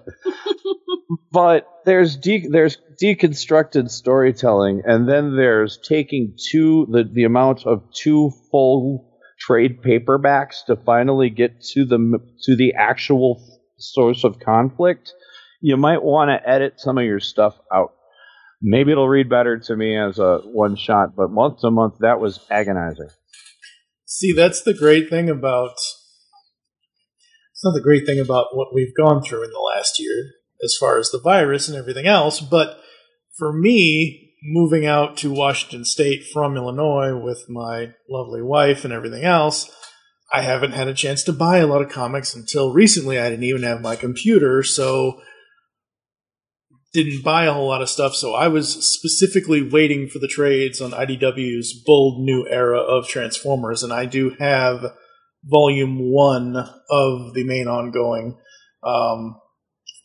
but there's de- there's deconstructed storytelling, and then there's taking two the, the amount of two full trade paperbacks to finally get to the to the actual source of conflict. You might want to edit some of your stuff out. Maybe it'll read better to me as a one shot, but month to month, that was agonizing. See, that's the great thing about. It's not the great thing about what we've gone through in the last year, as far as the virus and everything else, but for me, moving out to Washington State from Illinois with my lovely wife and everything else, I haven't had a chance to buy a lot of comics until recently. I didn't even have my computer, so didn't buy a whole lot of stuff, so I was specifically waiting for the trades on I D W's bold new era of Transformers, and I do have volume one of the main ongoing um,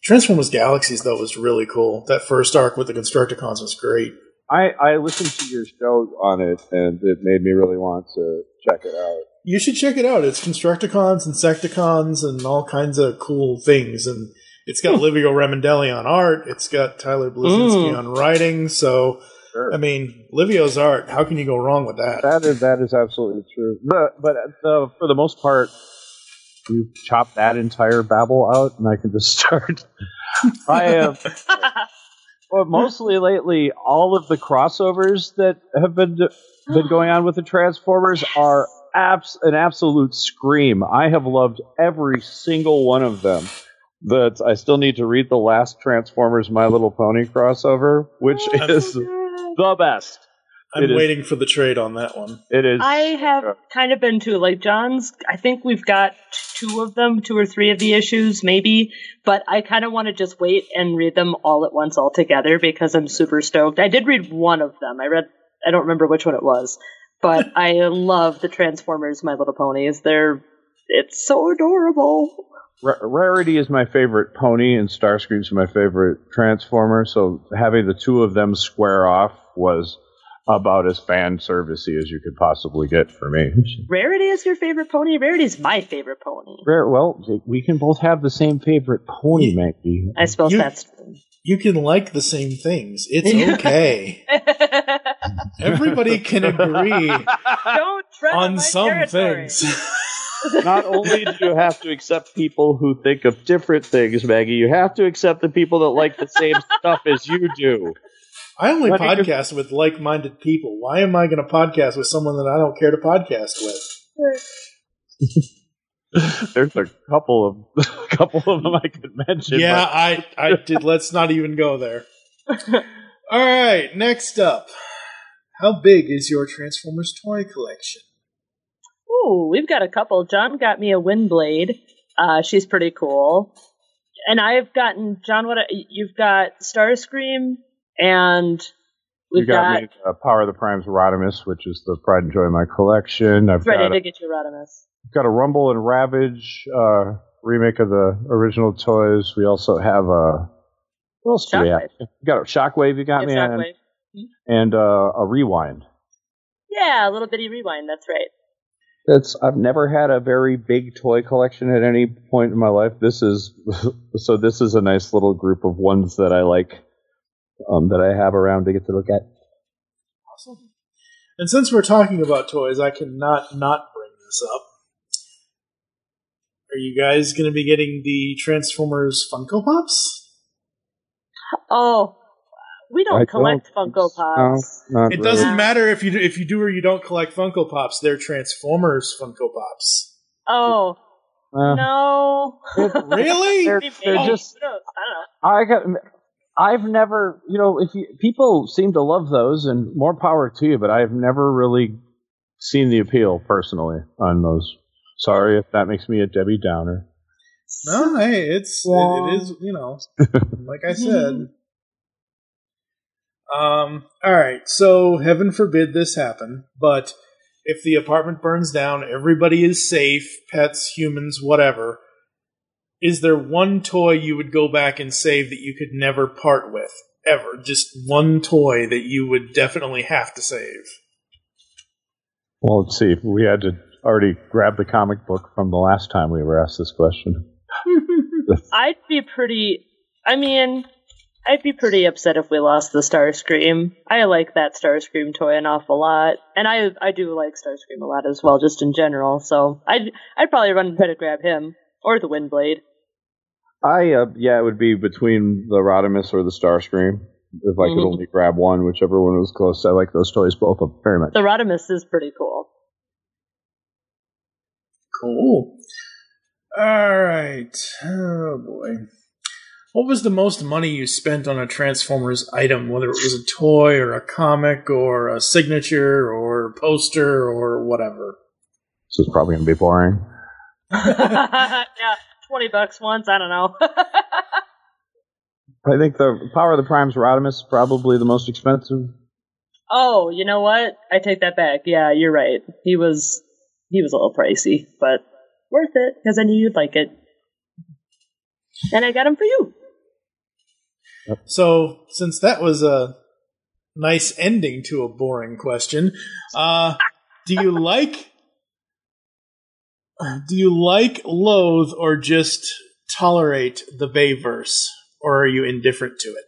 Transformers Galaxies, though, was really cool. That first arc with the Constructicons was great. I, I listened to your show on it, and it made me really want to check it out. You should check it out. It's Constructicons, Insecticons, and all kinds of cool things. And it's got Livio Remendelli on art. It's got Tyler Blazinski Mm. on writing. So, Sure. I mean, Livio's art. How can you go wrong with that? That is that is absolutely true. But but the, for the most part, you chop that entire babble out, and I can just start. I have. Well, mostly lately, all of the crossovers that have been been going on with the Transformers are abs- an absolute scream. I have loved every single one of them. But I still need to read the last Transformers My Little Pony crossover, which is the best. I'm It is- waiting for the trade on that one. It is. I have kind of been too, like John's, I think we've got two of them, two or three of the issues, maybe, but I kind of want to just wait and read them all at once all together because I'm super stoked. I did read one of them. I read, I don't remember which one it was, but I love the Transformers My Little Ponies. They're, it's so adorable. Ra- Rarity is my favorite pony, and Starscream's my favorite Transformer, so having the two of them square off was about as fan servicey as you could possibly get for me. Rarity is your favorite pony? Rarity's my favorite pony. Rare, well, we can both have the same favorite pony, Maggie. I suppose You- that's You can like the same things. It's okay. Everybody can agree Don't tread on my some territory. things. Not only do you have to accept people who think of different things, Maggie, you have to accept the people that like the same stuff as you do. I only What do you- podcast with like-minded people. Why am I going to podcast with someone that I don't care to podcast with? There's a couple of a couple of them I could mention. Yeah, but- I, I did. Let's not even go there. All right, next up. How big is your Transformers toy collection? Ooh, we've got a couple. John got me a Windblade. Uh, she's pretty cool. And I've gotten, John, what, you've got Starscream, and You we've got, got, me uh, Power of the Primes Rodimus, which is the pride and joy of my collection. I've ready got, to a, get you Rodimus. got a Rumble and Ravage uh, remake of the original toys. We also have a what else do we have? Shockwave. You got a Shockwave. You got me, Yeah, and, Shockwave. and uh, a Rewind. Yeah, a little bitty rewind, that's right. It's I've never had a very big toy collection at any point in my life. This is so. This is a nice little group of ones that I like, um, that I have around to get to look at. Awesome. And since we're talking about toys, I cannot not bring this up. Are you guys going to be getting the Transformers Funko Pops? Oh, we don't I collect don't- Funko Pops. No, not It really. doesn't matter if you do, if you do or you don't collect Funko Pops. They're Transformers Funko Pops. Oh, Uh, no. Really? They're, Maybe. they're Oh, just. who knows? I don't know. I got. I've never, you know, if you, people seem to love those, and more power to you, but I've never really seen the appeal personally on those. Sorry if that makes me a Debbie Downer. No, hey, it's it, it is, you know, like I said. Um, all right, so heaven forbid this happen, but if the apartment burns down, everybody is safe, pets, humans, whatever. Is there one toy you would go back and save that you could never part with, ever? Just one toy that you would definitely have to save. Well, let's see. We had to already grab the comic book from the last time we were asked this question. I'd be pretty. I mean, I'd be pretty upset if we lost the Starscream. I like that Starscream toy an awful lot, and I I do like Starscream a lot as well, just in general. So I'd I'd probably run and try to grab him or the Windblade. I uh, yeah, it would be between the Rodimus or the Starscream. If I could Mhm. only grab one, whichever one was close. I like those toys both very much. The Rodimus is pretty cool. Cool. All right. Oh boy. What was the most money you spent on a Transformers item, whether it was a toy or a comic or a signature or poster or whatever? This is probably going to be boring. Yeah, twenty bucks once. I don't know. I think the Power of the Primes Rodimus is probably the most expensive. Oh, you know what? I take that back. Yeah, you're right. He was he was a little pricey, but worth it because I knew you'd like it, and I got him for you. So, since that was a nice ending to a boring question, uh, do you like, do you like, loathe, or just tolerate the Bayverse? Or are you indifferent to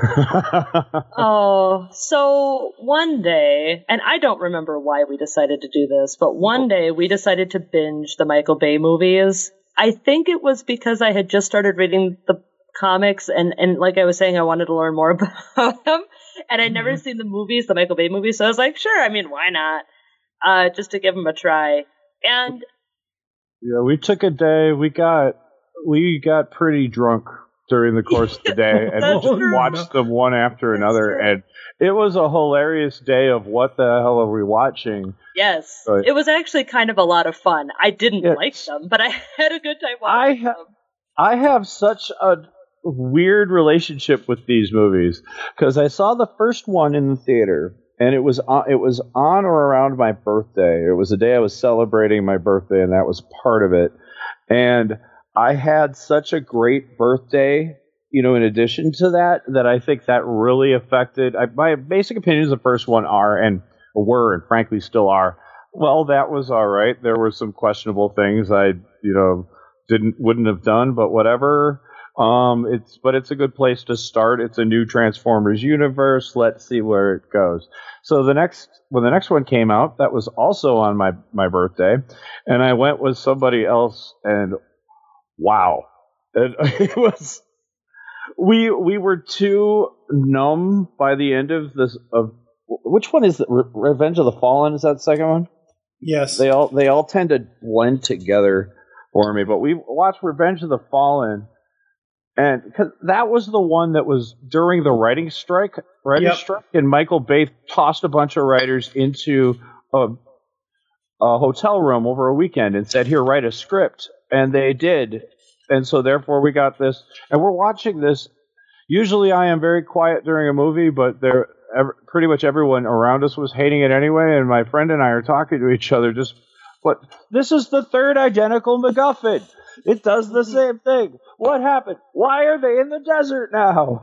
it? Oh, so one day, and I don't remember why we decided to do this, but one day we decided to binge the Michael Bay movies. I think it was because I had just started reading the comics, and, and like I was saying, I wanted to learn more about them, and I'd never mm-hmm. seen the movies, the Michael Bay movies, so I was like, sure, I mean, why not? Uh, just to give them a try. And yeah, we took a day, we got, we got pretty drunk during the course of the day, and we just watched them one after another, and it was a hilarious day of what the hell are we watching? Yes, but it was actually kind of a lot of fun. I didn't like them, but I had a good time watching I ha- them. I have such a weird relationship with these movies, because I saw the first one in the theater, and it was on, it was on or around my birthday. It was the day I was celebrating my birthday, and that was part of it, and I had such a great birthday, you know, in addition to that, that I think that really affected, I, my basic opinions of the first one are, and were, and frankly still are, well, that was all right. There were some questionable things I, you know, didn't, wouldn't have done, but whatever. Um, it's, but it's a good place to start. It's a new Transformers universe. Let's see where it goes. So the next, when the next one came out, that was also on my, my birthday, and I went with somebody else, and wow. And it was, we we were too numb by the end of this, of, which one is the, Re- Revenge of the Fallen? Is that the second one? Yes. They all, they all tend to blend together for me, but we watched Revenge of the Fallen, and cause that was the one that was during the writing strike, writing yep. strike, and Michael Bay tossed a bunch of writers into a, a hotel room over a weekend and said, here, write a script. And they did. And so therefore we got this. And we're watching this. Usually I am very quiet during a movie, but there, ever, pretty much everyone around us was hating it anyway. And my friend and I are talking to each other just, what? This is the third identical MacGuffin. It does the same thing. What happened? Why are they in the desert now?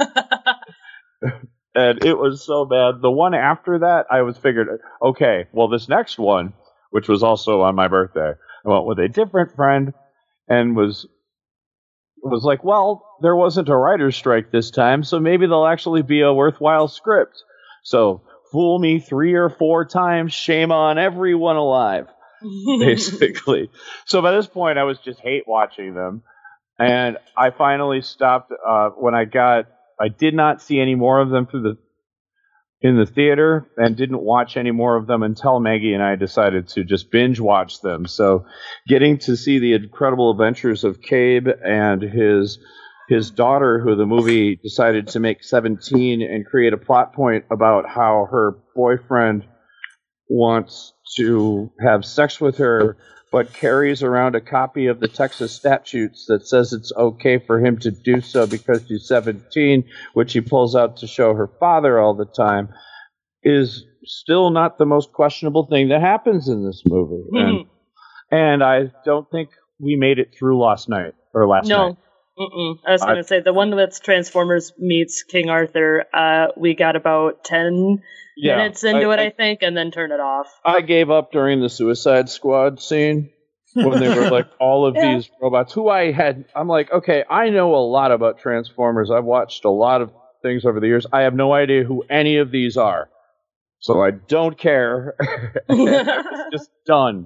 And it was so bad. The one after that, I was figured, okay, well, this next one, which was also on my birthday, I went with a different friend and was was like, well, there wasn't a writer's strike this time, so maybe there'll actually be a worthwhile script. So fool me three or four times, shame on everyone alive, basically. So by this point, I was just hate watching them, and I finally stopped uh, when I got. I did not see any more of them through the. in the theater, and didn't watch any more of them until Maggie and I decided to just binge watch them. So getting to see the incredible adventures of Cabe and his his daughter, who the movie decided to make seventeen and create a plot point about how her boyfriend wants to have sex with her, but carries around a copy of the Texas statutes that says it's okay for him to do so because she's seventeen, which he pulls out to show her father all the time, is still not the most questionable thing that happens in this movie. Mm-hmm. And, and I don't think we made it through last night, or last no. night. Mm-mm. I was going to say, the one that's Transformers meets King Arthur, uh, we got about ten yeah, minutes into I, it, I, I think, and then turn it off. I gave up during the Suicide Squad scene when they were like all of yeah. these robots who I had. I'm like, okay, I know a lot about Transformers. I've watched a lot of things over the years. I have no idea who any of these are. So I don't care. It's just done.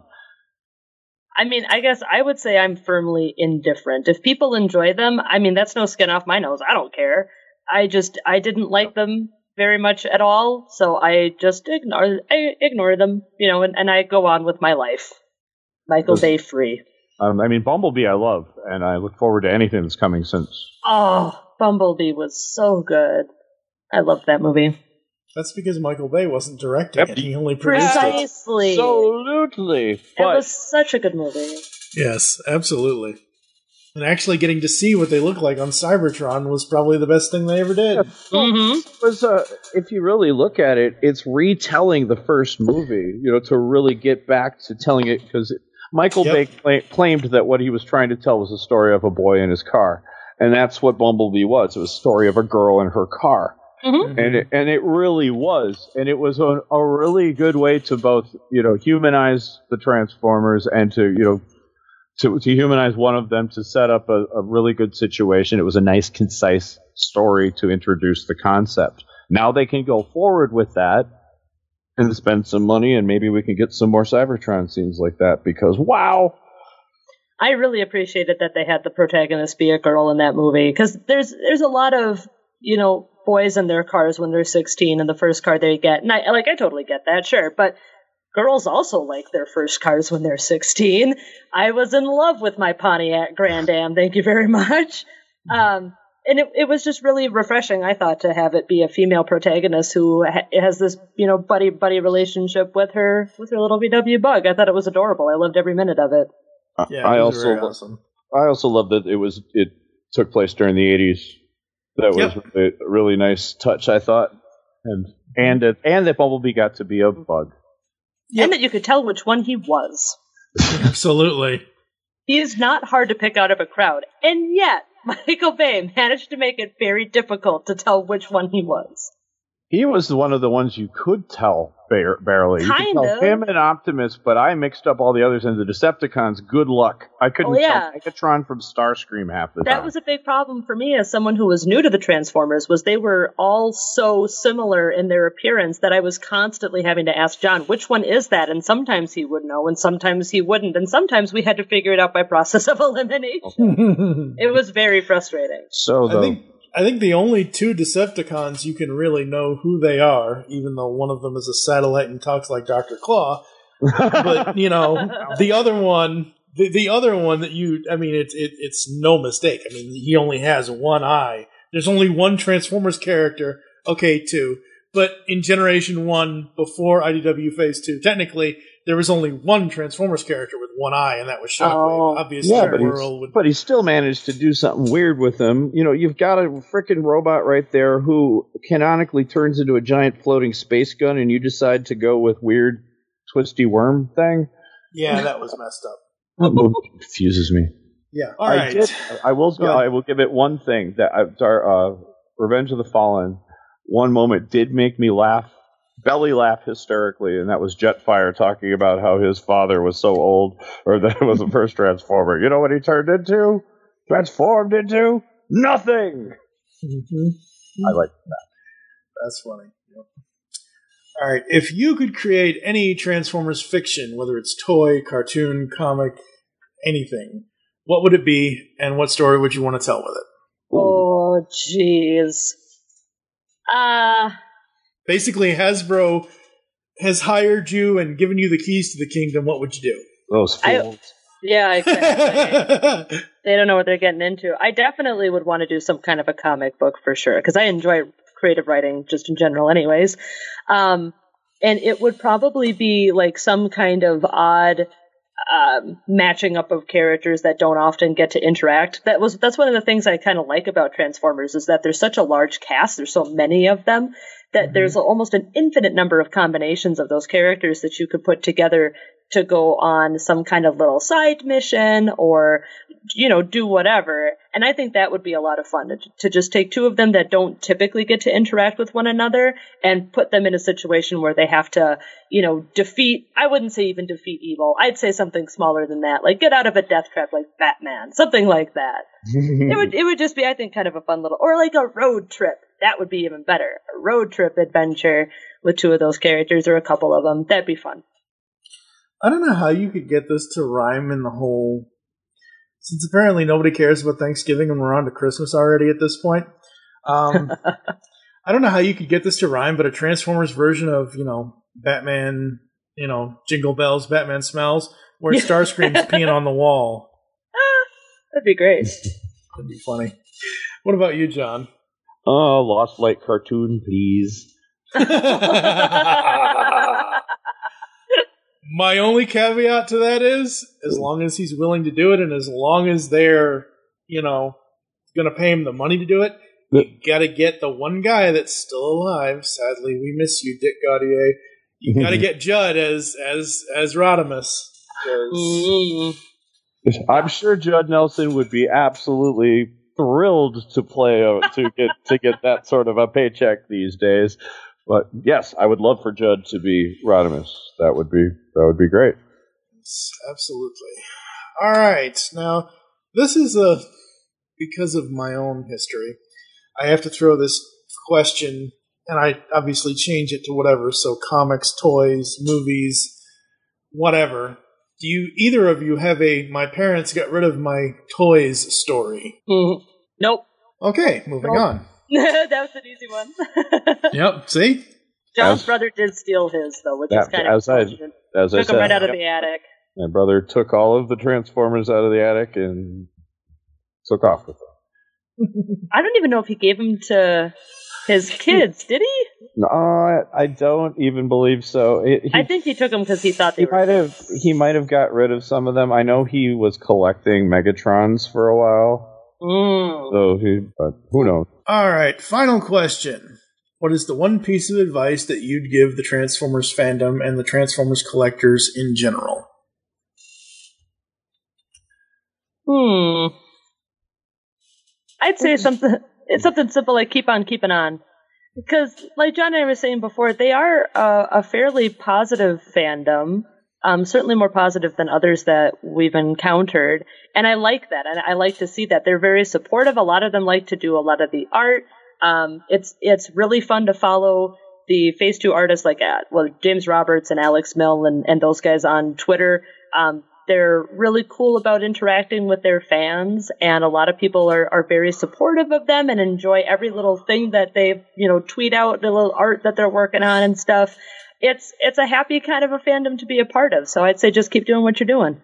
I mean, I guess I would say I'm firmly indifferent. If people enjoy them, I mean, that's no skin off my nose. I don't care. I just, I didn't like them very much at all, so I just ignore, I ignore them, you know, and, and I go on with my life. Michael Bay free. Um, I mean, Bumblebee I love, and I look forward to anything that's coming since. Oh, Bumblebee was so good. I loved that movie. That's because Michael Bay wasn't directing yep. it. He only produced Precisely. it. Absolutely. But it was such a good movie. Yes, absolutely. And actually getting to see what they look like on Cybertron was probably the best thing they ever did. Yeah. Mm-hmm. It was, uh, if you really look at it, it's retelling the first movie, you know, to really get back to telling it, because Michael yep. Bay cla- claimed that what he was trying to tell was the story of a boy in his car. And that's what Bumblebee was. It was a story of a girl in her car. Mm-hmm. And it, and it really was. And it was a, a really good way to both, you know, humanize the Transformers and to, you know, to, to humanize one of them, to set up a, a really good situation. It was a nice, concise story to introduce the concept. Now they can go forward with that and spend some money, and maybe we can get some more Cybertron scenes like that, because, wow! I really appreciated that they had the protagonist be a girl in that movie, because there's there's a lot of, you know, boys in their cars when they're sixteen and the first car they get. And I, like, I totally get that, sure. But girls also like their first cars when they're sixteen. I was in love with my Pontiac Grand Am, thank you very much. Um, and it, it was just really refreshing, I thought, to have it be a female protagonist who ha- has this, you know, buddy-buddy relationship with her with her little V W Bug. I thought it was adorable. I loved every minute of it. Yeah, I it was also very awesome. I also love that it was it took place during the eighties. That was Yep. a really nice touch, I thought, and and that and that Bumblebee got to be a bug. Yep. And that you could tell which one he was. Absolutely. He is not hard to pick out of a crowd, and yet Michael Bay managed to make it very difficult to tell which one he was. He was one of the ones you could tell bar- barely. You Kind could tell of. him and Optimus, but I mixed up all the others into Decepticons. Good luck. I couldn't Oh, yeah. tell Megatron from Starscream half the That time. was a big problem for me as someone who was new to the Transformers, was they were all so similar in their appearance that I was constantly having to ask John, which one is that? And sometimes he would know, and sometimes he wouldn't, and sometimes we had to figure it out by process of elimination. It was very frustrating. so I the think I think the only two Decepticons you can really know who they are, even though one of them is a satellite and talks like Doctor Claw. But you know, the other one, the, the other one that you, I mean, it's it, it's no mistake. I mean, he only has one eye. There's only one Transformers character. Okay, two. But in Generation One, before I D W Phase Two, technically there was only one Transformers character with one eye, and that was Shockwave. Oh. Obviously, yeah, the but, he's, world would. but he still managed to do something weird with them. You know, you've got a freaking robot right there who canonically turns into a giant floating space gun, and you decide to go with weird twisty worm thing. Yeah, that was messed up. That confuses me. Yeah. All I right. did. I will. Go ahead. I will give it one thing that I, our uh, Revenge of the Fallen. One moment did make me laugh, belly laugh hysterically, and that was Jetfire talking about how his father was so old, or that it was the first Transformer. You know what he turned into? Transformed into nothing. Mm-hmm. I like that. That's funny. Yep. All right. If you could create any Transformers fiction, whether it's toy, cartoon, comic, anything, what would it be, and what story would you want to tell with it? Oh, jeez. Uh, Basically, Hasbro has hired you and given you the keys to the kingdom. What would you Those I- fools. yeah, exactly. do? They don't know what they're getting into. I definitely would want to do some kind of a comic book for sure, because I enjoy creative writing just in general anyways. Um, and it would probably be like some kind of odd um, matching up of characters that don't often get to interact. That was That's one of the things I kind of like about Transformers, is that there's such a large cast, there's so many of them, that mm-hmm. there's almost an infinite number of combinations of those characters that you could put together to go on some kind of little side mission or, you know, do whatever. And I think that would be a lot of fun to, to just take two of them that don't typically get to interact with one another and put them in a situation where they have to, you know, defeat, I wouldn't say even defeat evil. I'd say something smaller than that, like get out of a death trap like Batman, something like that. it would, it would just be, I think, kind of a fun little, or like a road trip. That would be even better. A road trip adventure with two of those characters or a couple of them. That'd be fun. I don't know how you could get this to rhyme in the whole. Since apparently nobody cares about Thanksgiving and we're on to Christmas already at this point. Um, I don't know how you could get this to rhyme, but a Transformers version of, you know, Batman, you know, Jingle Bells, Batman Smells, where Starscream's peeing on the wall. That'd be great. That'd be funny. What about you, John? Oh, Lost Light cartoon, please. My only caveat to that is, as long as he's willing to do it, and as long as they're, you know, going to pay him the money to do it, you got to get the one guy that's still alive. Sadly, we miss you, Dick Gaudier. You got to get Judd as as as Rodimus. Mm. I'm sure Judd Nelson would be absolutely thrilled to play a, to get to get that sort of a paycheck these days. But yes, I would love for Judd to be Rodimus. That would be that would be great. Yes, absolutely. All right, now this is a because of my own history. I have to throw this question, and I obviously change it to whatever. So comics, toys, movies, whatever. Do you either of you have a "my parents got rid of my toys" story? Mm-hmm. Nope. Okay, moving nope. on. That was an easy one. Yep. See, John's as, brother did steal his though, which that, is kind as of I, unfortunate. as Took I him said, right out of yep. the attic. My brother took all of the Transformers out of the attic and took off with them. I don't even know if he gave them to his kids. Did he? No, I, I don't even believe so. It, he, I think he took them because he thought they he were. might have. He might have got rid of some of them. I know he was collecting Megatrons for a while. Mm. So he, but who knows? all right. Final question: what is the one piece of advice that you'd give the Transformers fandom and the Transformers collectors in general? Hmm. I'd say something. It's something simple like keep on keeping on, because like John and I were saying before, they are a, a fairly positive fandom. Um, certainly more positive than others that we've encountered, and I like that. And I like to see that they're very supportive. A lot of them like to do a lot of the art. Um, it's it's really fun to follow the Phase Two artists like uh, well James Roberts and Alex Mill and, and those guys on Twitter. Um, they're really cool about interacting with their fans, and a lot of people are, are very supportive of them and enjoy every little thing that they you know tweet out, the little art that they're working on and stuff. It's it's a happy kind of a fandom to be a part of. So I'd say just keep doing what you're doing.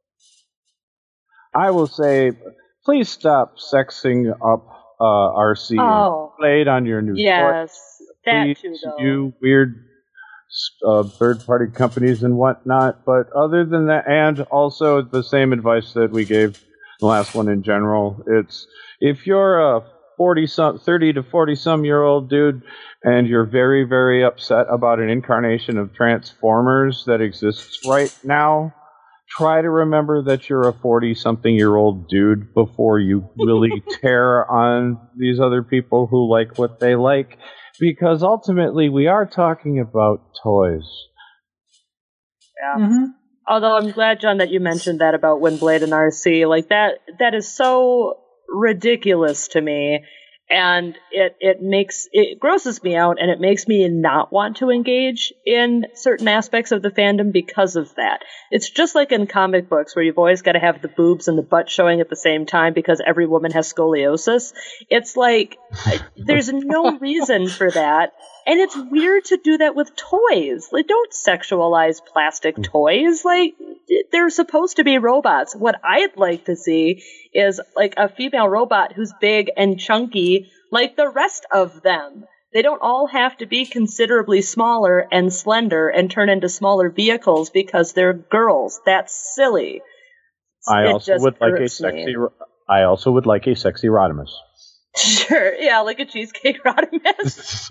I will say, please stop sexing up uh, R C Oh. and Blade on your new Yes, toy. that Please, too, though. you weird uh, third-party companies and whatnot. But other than that, and also the same advice that we gave the last one in general, it's if you're a forty some, thirty to forty some year old dude, and you're very, very upset about an incarnation of Transformers that exists right now, try to remember that you're a forty-something-year-old dude before you really tear on these other people who like what they like, because ultimately we are talking about toys. Yeah. Mm-hmm. Although I'm glad, John, that you mentioned that about Windblade and R C. Like that, that is so ridiculous to me. And it, it makes, it grosses me out, and it makes me not want to engage in certain aspects of the fandom because of that. It's just like in comic books where you've always got to have the boobs and the butt showing at the same time because every woman has scoliosis. It's like, there's no reason for that. And it's weird to do that with toys. Like, don't sexualize plastic toys. Like, they're supposed to be robots. What I'd like to see is, like, a female robot who's big and chunky like the rest of them. They don't all have to be considerably smaller and slender and turn into smaller vehicles because they're girls. That's silly. I It also just would like a irks me. sexy. I also would like a sexy Rodimus. Sure, yeah, like a cheesecake Rodimus.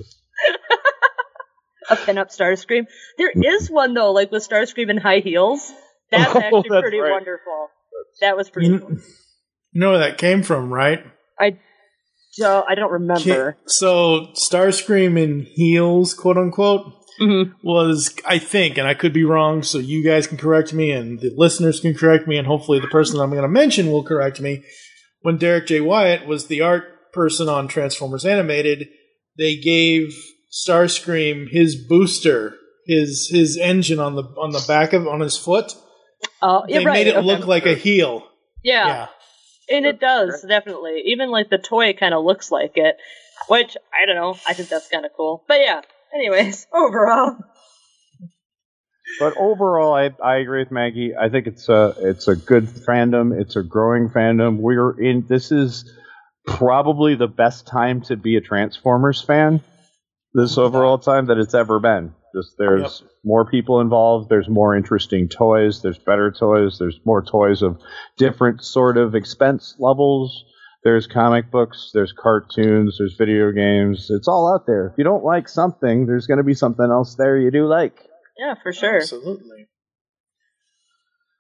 A pinup Starscream. There is one though, like with Starscream in high heels. That's Oh, actually that's pretty right. wonderful. That was pretty You cool. kn- you know where that came from, right? I don't, I don't remember. Ki- So Starscream in heels, quote unquote, Mhm. was, I think, and I could be wrong, so you guys can correct me, and the listeners can correct me, and hopefully the person I'm going to mention will correct me. When Derek J. Wyatt was the art person on Transformers Animated, they gave Starscream his booster, his his engine on the on the back of on his foot. Oh, yeah, They right. made it okay. look like a heel. Yeah. Yeah. And it does, definitely. Even like the toy kind of looks like it, which I don't know. I think that's kind of cool. But yeah. Anyways, overall, But overall, I I agree with Maggie. I think it's a it's a good fandom. It's a growing fandom. We're in. This is probably the best time to be a Transformers fan. This overall time that it's ever been. Just there's Yep. more people involved. There's more interesting toys. There's better toys. There's more toys of different sort of expense levels. There's comic books. There's cartoons. There's video games. It's all out there. If you don't like something, there's going to be something else there you do like. yeah, for sure. Absolutely.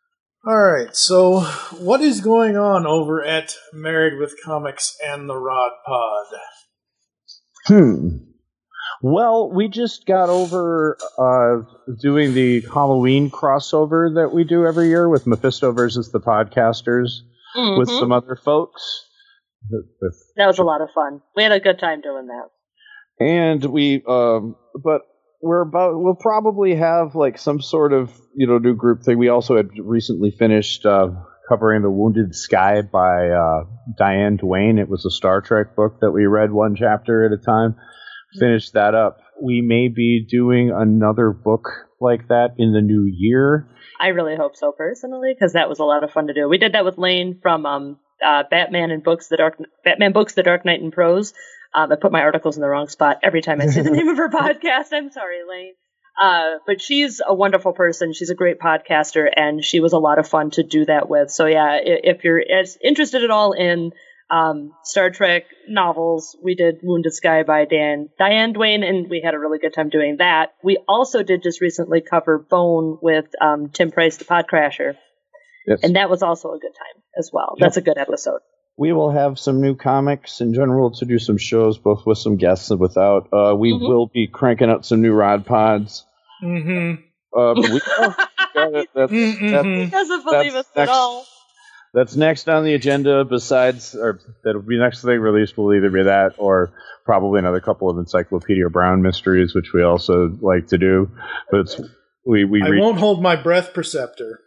All right, so what is going on over at Married with Comics and the Rod Pod? Hmm. Well, we just got over uh, doing the Halloween crossover that we do every year with Mephisto versus the Podcasters mm-hmm. with some other folks. With, that was a lot of fun. We had a good time doing that. And we, um, but we're about, we'll probably have like some sort of, you know, new group thing. We also had recently finished uh, covering The Wounded Sky by uh, Diane Duane. It was a Star Trek book that we read one chapter at a time. Finished that up. We may be doing another book like that in the new year. I really hope so, personally, because that was a lot of fun to do. We did that with Lane from um, uh, Batman and Books, the Dark Batman Books, The Dark Knight in Prose. Um, I put my articles in the wrong spot every time I say the name of her podcast. I'm sorry, Lane. Uh, but she's a wonderful person. She's a great podcaster, and she was a lot of fun to do that with. So yeah, if you're as interested at all in Um, Star Trek novels, we did Wounded Sky by Dan, Diane Duane, and we had a really good time doing that. We also did just recently cover Bone with um, Tim Price, the Podcrasher. Yes. And that was also a good time as well. Yep. That's a good episode. We will have some new comics in general to do some shows, both with some guests and without. Uh, we mm-hmm. will be cranking out some new Rod Pods. Mm-hmm. Uh, but we, oh, that's, that's, mm-hmm. He doesn't believe us next. at all. That's next on the agenda. Besides, or that'll be next thing released will either be that or probably another couple of Encyclopedia Brown mysteries, which we also like to do. But it's, we we I re- won't hold my breath, Perceptor.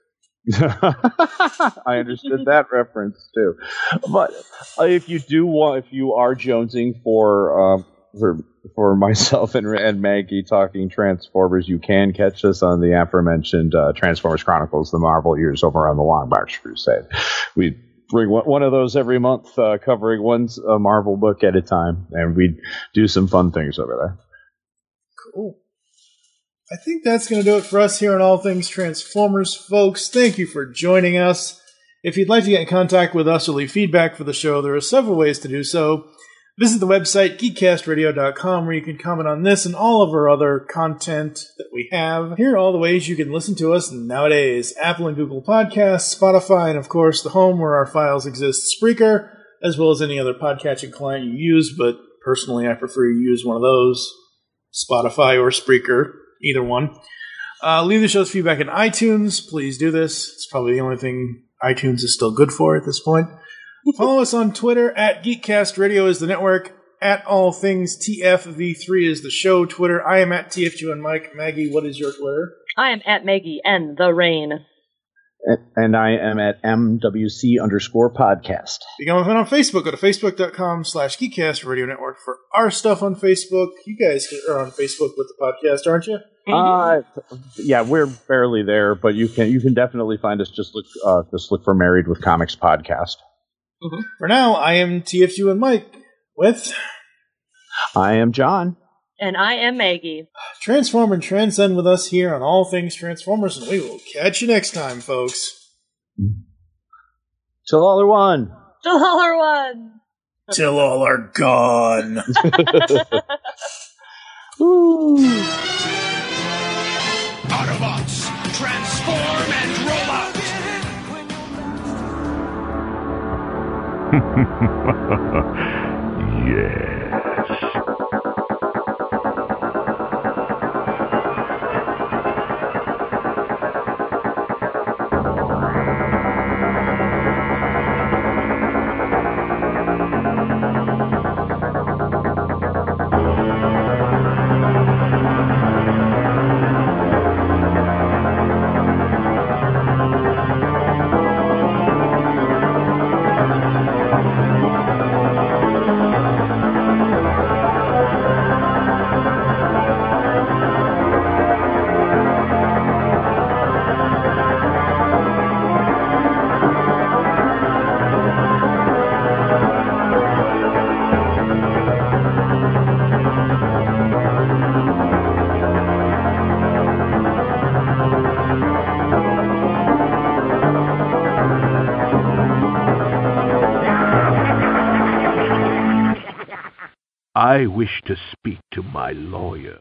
I understood that reference too. But uh, if you do want, if you are jonesing for uh, for for myself and, and Maggie talking Transformers, you can catch us on the aforementioned uh, Transformers Chronicles, the Marvel Years over on the Long Box Crusade. We bring one, one of those every month, uh, covering one a Marvel book at a time, and we do some fun things over there. Cool. I think that's going to do it for us here on All Things Transformers, folks. Thank you for joining us. If you'd like to get in contact with us or leave feedback for the show, there are several ways to do so. Visit the website, geekcast radio dot com, where you can comment on this and all of our other content that we have. Here are all the ways you can listen to us nowadays. Apple and Google Podcasts, Spotify, and of course the home where our files exist, Spreaker, as well as any other podcatching client you use, but personally I prefer you use one of those, Spotify or Spreaker, either one. Uh, leave the show's feedback in iTunes. Please do this. It's probably the only thing iTunes is still good for at this point. Follow us on Twitter, at Geekcast Radio is the network, at All Things T F V three is the show Twitter. I am at T F G and Mike. Maggie, what is your Twitter? I am at Maggie N. The Rain. And I am at M W C underscore podcast. Become a fan on Facebook. Go to facebook.com slash Geekcast Radio Network for our stuff on Facebook. You guys are on Facebook with the podcast, aren't you? Uh, yeah, we're barely there, but you can you can definitely find us. Just look uh, just look for Married with Comics podcast. Mm-hmm. For now, I am T F U and Mike with... I am John. And I am Maggie. Transform and transcend with us here on All Things Transformers, and we will catch you next time, folks. Till all are one. Till all are one. Till all are gone. Autobots, transform and roll out! Yes. I wish to speak to my lawyer.